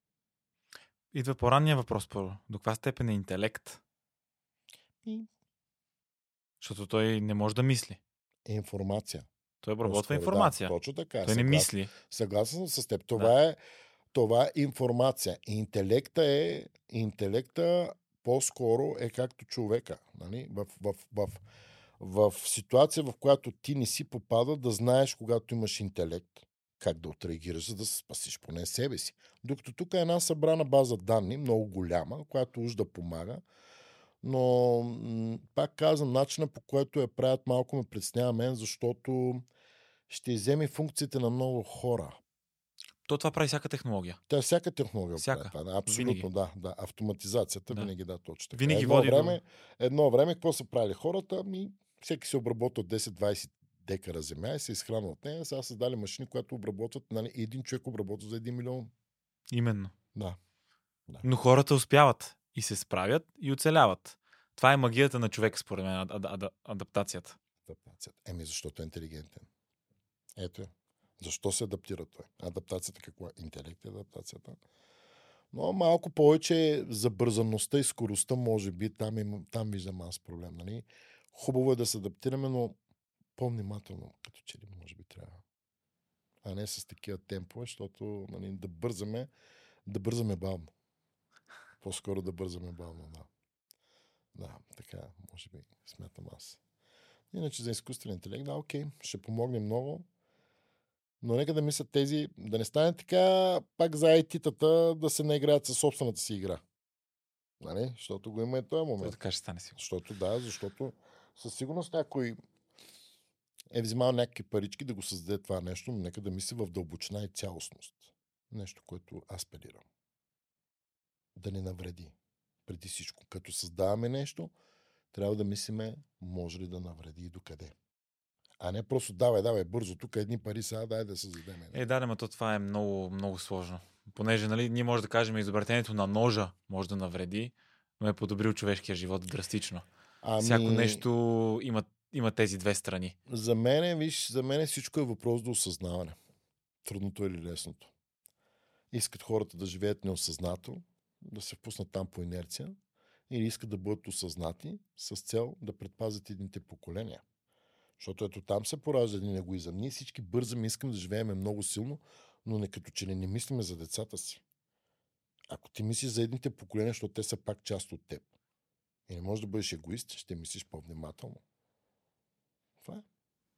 Идва по-ранния въпрос първо. До каква степен е интелект? И... Защото той не може да мисли. Е информация. Той обработва По-скоро, информация. Да, точно така. Той не Съглас... мисли. Съгласен съм с теб. Това, Да. е, това е информация. Интелекта е интелекта по-скоро е както човека. Нали? В, в, в, в, в ситуация, в която ти не си попада, да знаеш, когато имаш интелект, как да отреагираш, за да спасиш поне себе си. Докато тук е една събрана база данни, много голяма, която уж да помага, но м- пак казвам, начина по който я правят малко ме притеснява мен, защото ще изземе функциите на много хора. То това прави всяка технология. Тя всяка технология Всяка. прави това. Да, абсолютно, Винаги. да, да. Автоматизацията Да. винаги да, точно така. Винаги едно води време, до... едно време, какво са правили хората? Ми, всеки се обработва десет-двайсет декара земя и се изхранва от нея. Сега създали машини, които обработват, нали, един човек обработва за един милион. Именно. Да. да. Но хората успяват и се справят и оцеляват. Това е магията на човека, според мен, ад- ад- ад- адаптацията. Адаптацията. Еми, защото е интелигентен. Ето е. Защо се адаптира той? Адаптацията какво е? Интелект е адаптацията. Но малко повече за бързаността и скоростта, може би, там, им, там виждам аз проблем. Нали? Хубаво е да се адаптираме, но по-внимателно, като че ли може би трябва. А не с такива темпове, защото нали, да бързаме, да бързаме бавно. По-скоро да бързаме бавно, да. Да, така, може би, смятам аз. Иначе за изкуствен интелект, да, окей, ще помогне много. Но нека да мислят тези, да не стане така пак за ай ти-тата да се наиграят със собствената си игра. Нали? Защото го има и този момент. То така ще стане сигурно. Защото да, защото със сигурност някой е взимал някакви парички да го създаде това нещо, но нека да мисли в дълбочина и цялостност. Нещо, което аз педирам. Да не навреди. Преди всичко. Като създаваме нещо, трябва да мислиме, може ли да навреди и докъде. А не просто давай, давай, бързо, тук едни пари сега, дай да създадем. Е, да, но то това е много, много сложно. Понеже, нали, ние може да кажем, изобретението на ножа може да навреди, но е подобрил човешкия живот драстично. Ами... Всяко нещо има, има тези две страни. За мен, виж, за мен всичко е въпрос до осъзнаване. Трудното или лесното. Искат хората да живеят неосъзнато, да се впуснат там по инерция или искат да бъдат осъзнати с цел да предпазят едните поколения. Защото ето там се поражда един егоизъм. Ние всички бързаме, искам да живеем много силно, но не като че ли не мислиме за децата си. Ако ти мислиш за едните поколения, защото те са пак част от теб, и не можеш да бъдеш егоист, ще мислиш по-внимателно. Това е.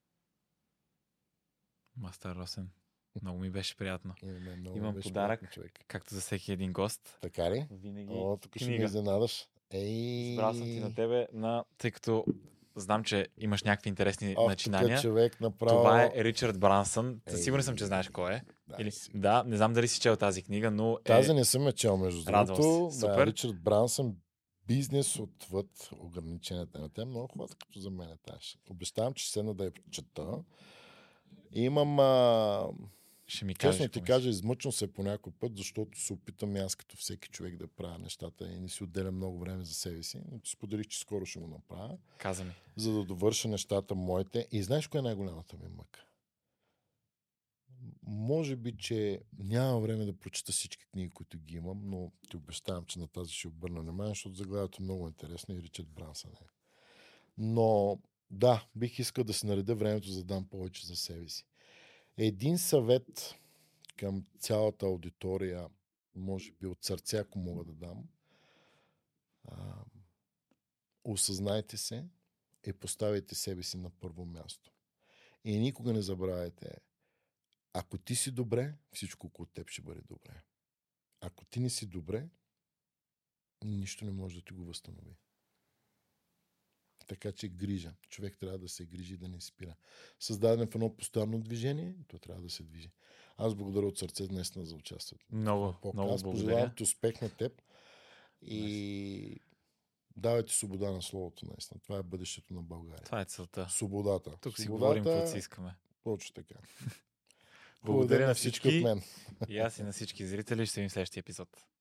Мастер Росен, много ми беше приятно. Имаме много Имам беше подарък, приятно, човек. както за всеки един гост. Така ли? Винаги О, тук ще ме книга. изненадаш. Ей! Избрал съм ти на тебе, на... тъй като знам, че имаш някакви интересни Ох, начинания. тук човек направо... Това е Ричард Брансън. Ей, Сигурен съм, че знаеш кой е. Да, Или... си. да, не знам дали си чел тази книга, но е... Тази не съм я чел, между Радвам другото. се. Да, Супер. Ричард Брансън, бизнес отвъд ограниченията на тем. Много хубаво, като за мен е тази. Обещавам, че ще седна да я чета. Имам... А... Ще ми кажеш. Честно ти какво кажа, измъчвам се по някой път, защото се опитам и аз като всеки човек да правя нещата и не си отделям много време за себе си. Но ти споделих, че скоро ще го направя, мислиш. Каза ми. за да довърша нещата моите. И знаеш коя е най-голямата ми мъка? Може би, че нямам време да прочета всички книги, които ги имам, но ти обещавам, че на тази ще обърна внимание, защото заглавието е много интересно и Ричард Брансън е. Но да, бих искал да си наредя времето, за да дам повече за себе си. Един съвет към цялата аудитория, може би от сърце, ако мога да дам. А, осъзнайте се и поставяйте себе си на първо място. И никога не забравяйте, ако ти си добре, всичко около теб ще бъде добре. Ако ти не си добре, нищо не може да ти го възстанови. Така че грижа. Човек трябва да се грижи, да не спира. Създаден в едно постоянно движение, то трябва да се движи. Аз благодаря от сърце наистина за участието. Много, много Аз благодаря. пожелавам ти успех на теб и давайте свобода на словото наистина. Това е бъдещето на България. Това е целта. Свободата. Тук си Свободата, говорим каквото си искаме. точно така. Благодаря на всички от всички. мен. И аз и на всички зрители. Ще се видим в следващия епизод.